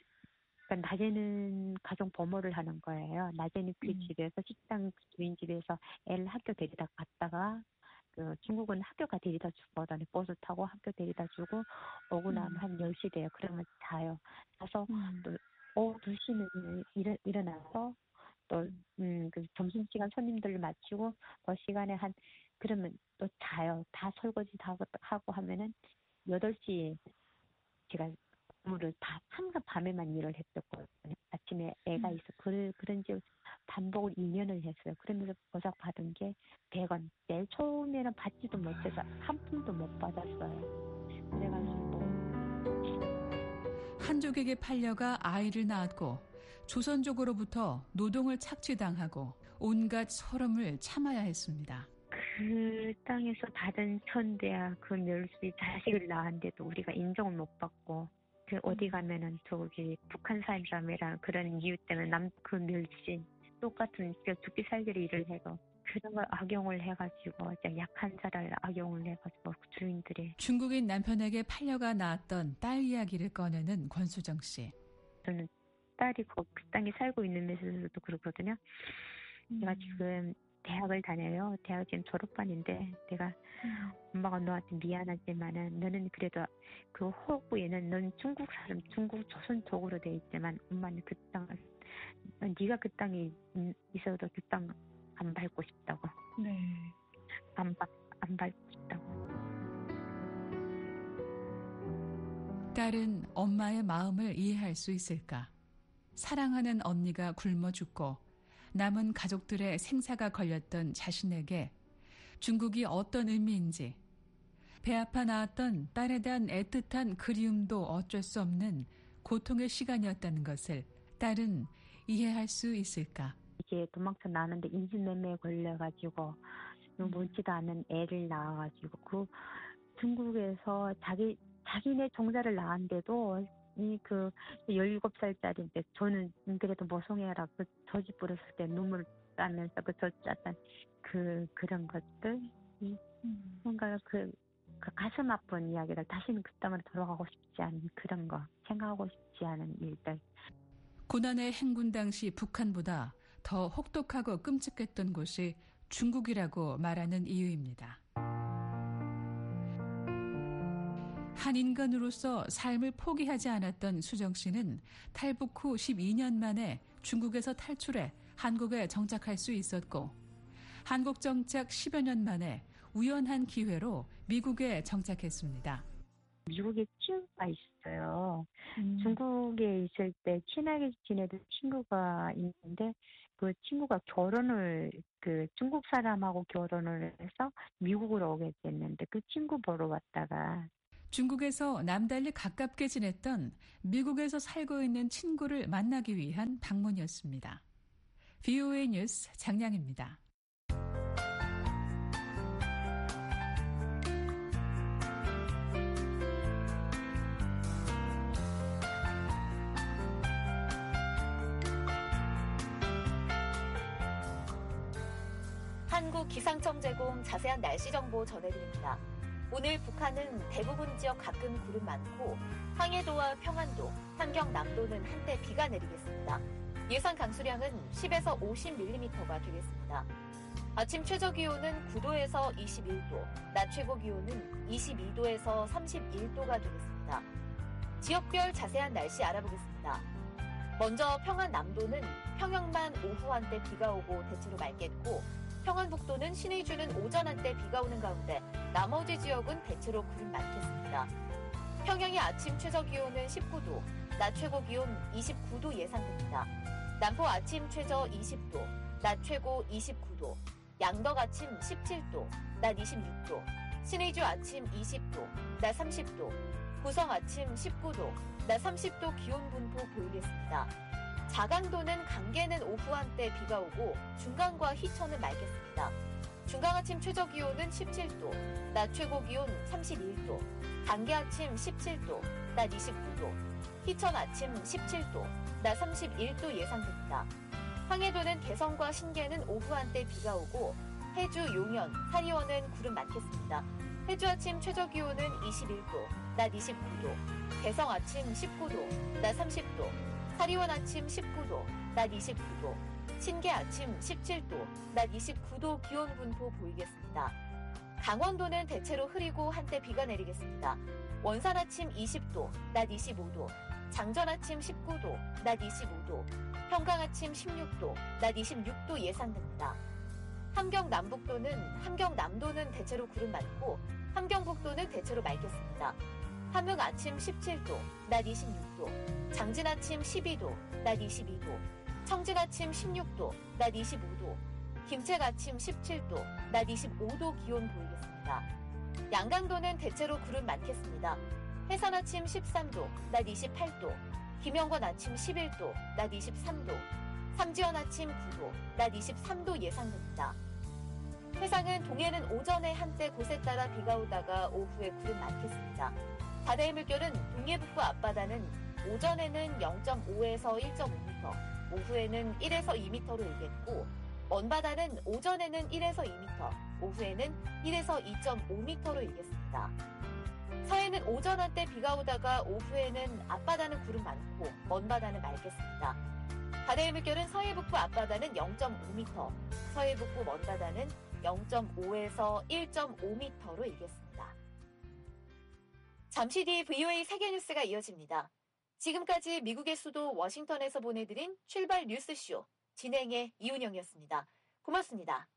낮에는 가정 보모를 하는 거예요. 낮에는 그 집에서 식당 주인 집에서 애를 학교 데리다 갔다가 그 중국은 학교가 데리다 주거든요. 버스 타고 학교 데리다 주고 오고 나면 한 10시 돼요. 그러면 자요. 자서 또 오후 2시는 일어나서 또 그 점심시간 손님들을 마치고 그 시간에 그러면 또 자요. 다 설거지 다 하고 하면은 8시에 제가 업무를 항상 밤에만 일을 했었거든요. 아침에 애가 있어. 그런지 반복을 2년을 했어요. 그러면서 보상 받은 게 100원. 제일 처음에는 받지도 못해서 한 푼도 못 받았어요. 그래가지고 한족에게 팔려가 아이를 낳았고 조선족으로부터 노동을 착취당하고 온갖 서름을 참아야 했습니다. 그 땅에서 받은 천대야 그 멸시 자식을 낳았는데도 우리가 인정을 못 받고 그 어디 가면은 저기 북한 사람이라는 그런 이유 때문에 그 멸시 똑같은 죽기 살기로 일을 해도 그런 걸 악용을 해가지고 약한 자를 악용을 해가지고 주인들이 중국인 남편에게 팔려가 낳았던 딸 이야기를 꺼내는 권수정 씨. 저는 딸이 그 땅에 살고 있는 데서도 그렇거든요. 제가 지금 대학을 다녀요. 대학 지금 졸업반인데 내가 엄마가 너한테 미안하지만은 너는 그래도 그 호국부에는 넌 중국 사람, 중국 조선족으로 돼 있지만 엄마는 그 땅을 네가 그 땅에 있어도 그 땅 안 밟고 싶다고. 네. 안 밟고 싶다고. 딸은 엄마의 마음을 이해할 수 있을까? 사랑하는 언니가 굶어 죽고 남은 가족들의 생사가 걸렸던 자신에게 중국이 어떤 의미인지, 배 아파 낳았던 딸에 대한 애틋한 그리움도 어쩔 수 없는 고통의 시간이었다는 것을 딸은 이해할 수 있을까? 이제 도망쳐 나왔는데 인신매매에 걸려가지고 묻지도 않은 애를 낳아가지고 그 중국에서 자기네 종자를 낳았는데도 그 17살짜리인데 저는 그래도 모성애라 그 저지 부렸을 때 눈물 나면서 그 젖었던 그런 것들 뭔가 그 가슴 아픈 이야기를 다시는 그 땅으로 돌아가고 싶지 않은 그런 거 생각하고 싶지 않은 일들. 고난의 행군 당시 북한보다 더 혹독하고 끔찍했던 곳이 중국이라고 말하는 이유입니다. 한 인간으로서 삶을 포기하지 않았던 수정 씨는 탈북 후 12년 만에 중국에서 탈출해 한국에 정착할 수 있었고, 한국 정착 10여 년 만에 우연한 기회로 미국에 정착했습니다. 미국에 친구가 있어요. 중국에 있을 때 친하게 지내던 친구가 있는데 그 친구가 중국 사람하고 결혼을 해서 미국으로 오게 됐는데 그 친구 보러 왔다가 중국에서 남달리 가깝게 지냈던 미국에서 살고 있는 친구를 만나기 위한 방문이었습니다. VOA 뉴스 장량입니다. 한국 기상청 제공 자세한 날씨 정보 전해드립니다. 오늘 북한은 대부분 지역 가끔 구름 많고 황해도와 평안도, 함경남도는 한때 비가 내리겠습니다. 예상 강수량은 10에서 50mm가 되겠습니다. 아침 최저 기온은 9도에서 21도, 낮 최고 기온은 22도에서 31도가 되겠습니다. 지역별 자세한 날씨 알아보겠습니다. 먼저 평안남도는 평양만 오후 한때 비가 오고 대체로 맑겠고, 평안북도는 신의주는 오전 한때 비가 오는 가운데 나머지 지역은 대체로 구름 많겠습니다. 평양의 아침 최저 기온은 19도, 낮 최고 기온 29도 예상됩니다. 남포 아침 최저 20도, 낮 최고 29도, 양덕 아침 17도, 낮 26도, 신의주 아침 20도, 낮 30도, 고성 아침 19도, 낮 30도 기온 분포 보이겠습니다. 자강도는 강계는 오후 한때 비가 오고 중강과 희천은 맑겠습니다. 중강 아침 최저 기온은 17도, 낮 최고 기온 31도, 강계 아침 17도, 낮 29도, 희천 아침 17도, 낮 31도 예상됩니다. 황해도는 개성과 신계는 오후 한때 비가 오고 해주, 용현, 사리원은 구름 많겠습니다. 해주 아침 최저 기온은 21도, 낮 29도, 개성 아침 19도, 낮 30도, 사리원 아침 19도, 낮 29도, 신계 아침 17도, 낮 29도 기온 분포 보이겠습니다. 강원도는 대체로 흐리고 한때 비가 내리겠습니다. 원산 아침 20도, 낮 25도, 장전 아침 19도, 낮 25도, 평강 아침 16도, 낮 26도 예상됩니다. 함경남도는 대체로 구름 많고 함경북도는 대체로 맑겠습니다. 함흥 아침 17도, 낮 26도, 장진 아침 12도, 낮 22도, 청진 아침 16도, 낮 25도, 김책 아침 17도, 낮 25도 기온 보이겠습니다. 양강도는 대체로 구름 많겠습니다. 해산 아침 13도, 낮 28도, 김영권 아침 11도, 낮 23도, 삼지연 아침 9도, 낮 23도 예상됩니다. 해상은 동해는 오전에 한때 곳에 따라 비가 오다가 오후에 구름 많겠습니다. 바다의 물결은 동해북부 앞바다는 오전에는 0.5에서 1.5m, 오후에는 1에서 2m로 일겠고, 먼바다는 오전에는 1에서 2m, 오후에는 1에서 2.5m로 일겠습니다. 서해는 오전 한때 비가 오다가 오후에는 앞바다는 구름 많고 먼바다는 맑겠습니다. 바다의 물결은 서해북부 앞바다는 0.5m, 서해북부 먼바다는 0.5에서 1.5m로 일겠습니다. 잠시 뒤 VOA 세계뉴스가 이어집니다. 지금까지 미국의 수도 워싱턴에서 보내드린 출발 뉴스쇼 진행의 이은영이었습니다. 고맙습니다.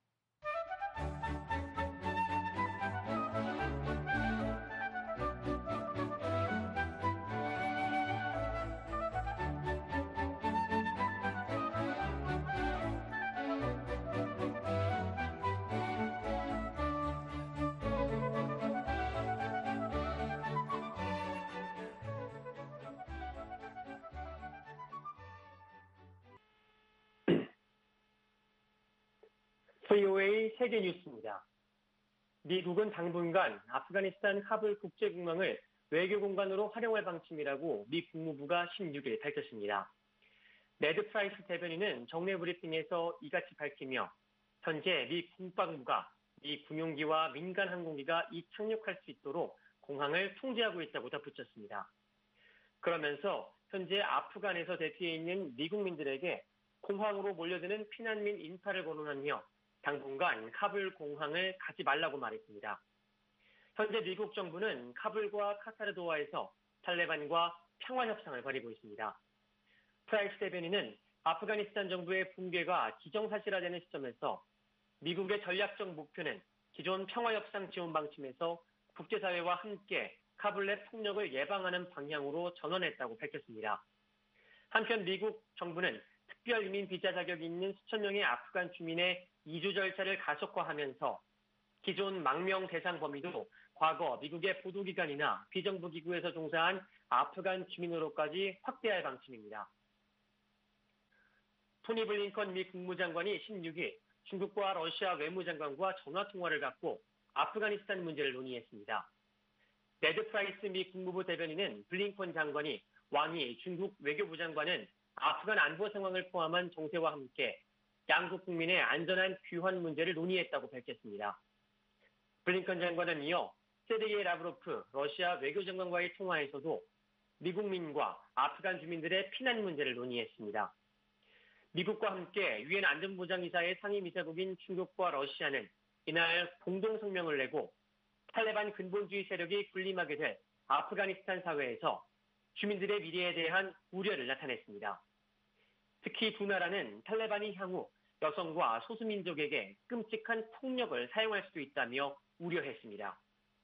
VOA 세계뉴스입니다. 미국은 당분간 아프가니스탄 카불 국제공항을 외교공간으로 활용할 방침이라고 미 국무부가 16일 밝혔습니다. 네드 프라이스 대변인은 정례 브리핑에서 이같이 밝히며 현재 미 국방부가 미 군용기와 민간 항공기가 이착륙할 수 있도록 공항을 통제하고 있다고 덧붙였습니다. 그러면서 현재 아프간에서 대피해 있는 미국민들에게 공항으로 몰려드는 피난민 인파를 거론하며 당분간 카불 공항을 가지 말라고 말했습니다. 현재 미국 정부는 카불과 카타르도와에서 탈레반과 평화협상을 벌이고 있습니다. 프라이스 대변인은 아프가니스탄 정부의 붕괴가 기정사실화되는 시점에서 미국의 전략적 목표는 기존 평화협상 지원 방침에서 국제사회와 함께 카불 내 폭력을 예방하는 방향으로 전환했다고 밝혔습니다. 한편 미국 정부는 특별 이민 비자 자격이 있는 수천 명의 아프간 주민의 이주 절차를 가속화하면서 기존 망명 대상 범위도 과거 미국의 보도기관이나 비정부기구에서 종사한 아프간 주민으로까지 확대할 방침입니다. 토니 블링컨 미 국무장관이 16일 중국과 러시아 외무장관과 전화통화를 갖고 아프가니스탄 문제를 논의했습니다. 네드 프라이스 미 국무부 대변인은 블링컨 장관이 왕이 중국 외교부 장관은 아프간 안보 상황을 포함한 정세와 함께 양국 국민의 안전한 귀환 문제를 논의했다고 밝혔습니다. 블링컨 장관은 이어 세르게이 라브로프 러시아 외교장관과의 통화에서도 미국민과 아프간 주민들의 피난 문제를 논의했습니다. 미국과 함께 유엔 안전보장이사의 상임이사국인 중국과 러시아는 이날 공동성명을 내고 탈레반 근본주의 세력이 군림하게 될 아프가니스탄 사회에서 주민들의 미래에 대한 우려를 나타냈습니다. 특히 두 나라는 탈레반이 향후 여성과 소수민족에게 끔찍한 폭력을 사용할 수도 있다며 우려했습니다.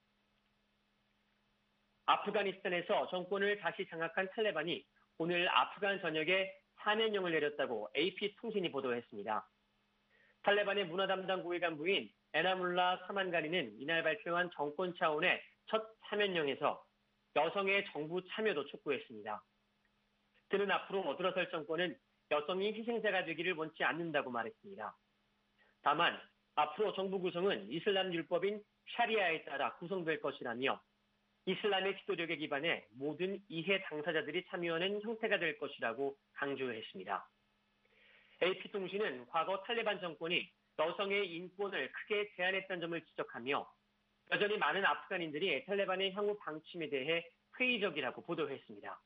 아프가니스탄에서 정권을 다시 장악한 탈레반이 오늘 아프간 전역에 사면령을 내렸다고 AP통신이 보도했습니다. 탈레반의 문화담당 고위 간부인 에나물라 사만가니는 이날 발표한 정권 차원의 첫 사면령에서 여성의 정부 참여도 촉구했습니다. 그는 앞으로 들어설 정권은 여성이 희생자가 되기를 원치 않는다고 말했습니다. 다만 앞으로 정부 구성은 이슬람 율법인 샤리아에 따라 구성될 것이라며 이슬람의 지도력에 기반해 모든 이해 당사자들이 참여하는 형태가 될 것이라고 강조했습니다. AP통신은 과거 탈레반 정권이 여성의 인권을 크게 제한했다는 점을 지적하며 여전히 많은 아프간인들이 탈레반의 향후 방침에 대해 회의적이라고 보도했습니다.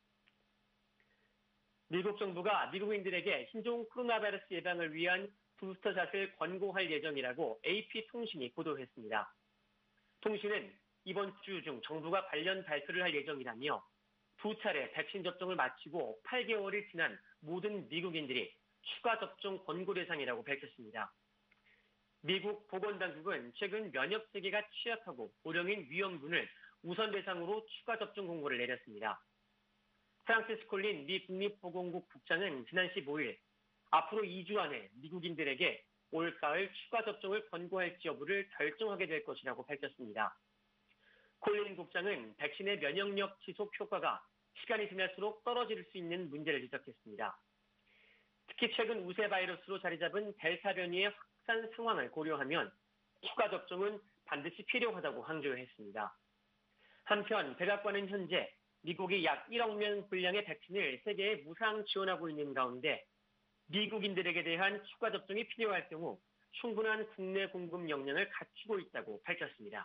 미국 정부가 미국인들에게 신종 코로나 바이러스 예방을 위한 부스터샷을 권고할 예정이라고 AP통신이 보도했습니다. 통신은 이번 주 중 정부가 관련 발표를 할 예정이라며 두 차례 백신 접종을 마치고 8개월이 지난 모든 미국인들이 추가 접종 권고 대상이라고 밝혔습니다. 미국 보건당국은 최근 면역 세계가 취약하고 고령인 위험군을 우선 대상으로 추가 접종 공고를 내렸습니다. 프랑시스 콜린 미 국립보건국 국장은 지난 15일 앞으로 2주 안에 미국인들에게 올가을 추가 접종을 권고할지 여부를 결정하게 될 것이라고 밝혔습니다. 콜린 국장은 백신의 면역력 지속 효과가 시간이 지날수록 떨어질 수 있는 문제를 지적했습니다. 특히 최근 우세 바이러스로 자리 잡은 델타 변이의 확산 상황을 고려하면 추가 접종은 반드시 필요하다고 강조했습니다. 한편 백악관은 현재 미국이 약 1억 명 분량의 백신을 세계에 무상 지원하고 있는 가운데 미국인들에게 대한 추가 접종이 필요할 경우 충분한 국내 공급 역량을 갖추고 있다고 밝혔습니다.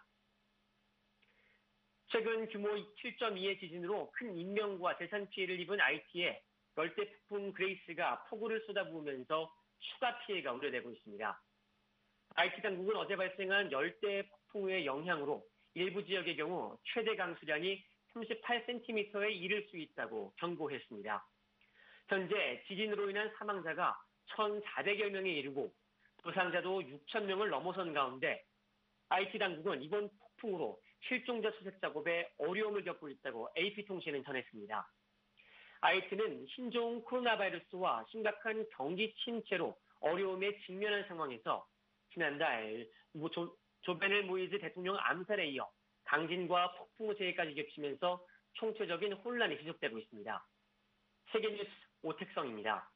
최근 규모 7.2의 지진으로 큰 인명과 재산 피해를 입은 하이티에 열대 폭풍 그레이스가 폭우를 쏟아부으면서 추가 피해가 우려되고 있습니다. 하이티 당국은 어제 발생한 열대 폭풍우의 영향으로 일부 지역의 경우 최대 강수량이 38cm에 이를 수 있다고 경고했습니다. 현재 지진으로 인한 사망자가 1,400여 명에 이르고 부상자도 6,000명을 넘어선 가운데 하이티 당국은 이번 폭풍으로 실종자 수색 작업에 어려움을 겪고 있다고 AP통신은 전했습니다. 하이티는 신종 코로나 바이러스와 심각한 경기 침체로 어려움에 직면한 상황에서 지난달 조베넬 모이즈 대통령 암살에 이어 강진과 폭풍우 재해까지 겹치면서 총체적인 혼란이 지속되고 있습니다. 세계뉴스 오택성입니다.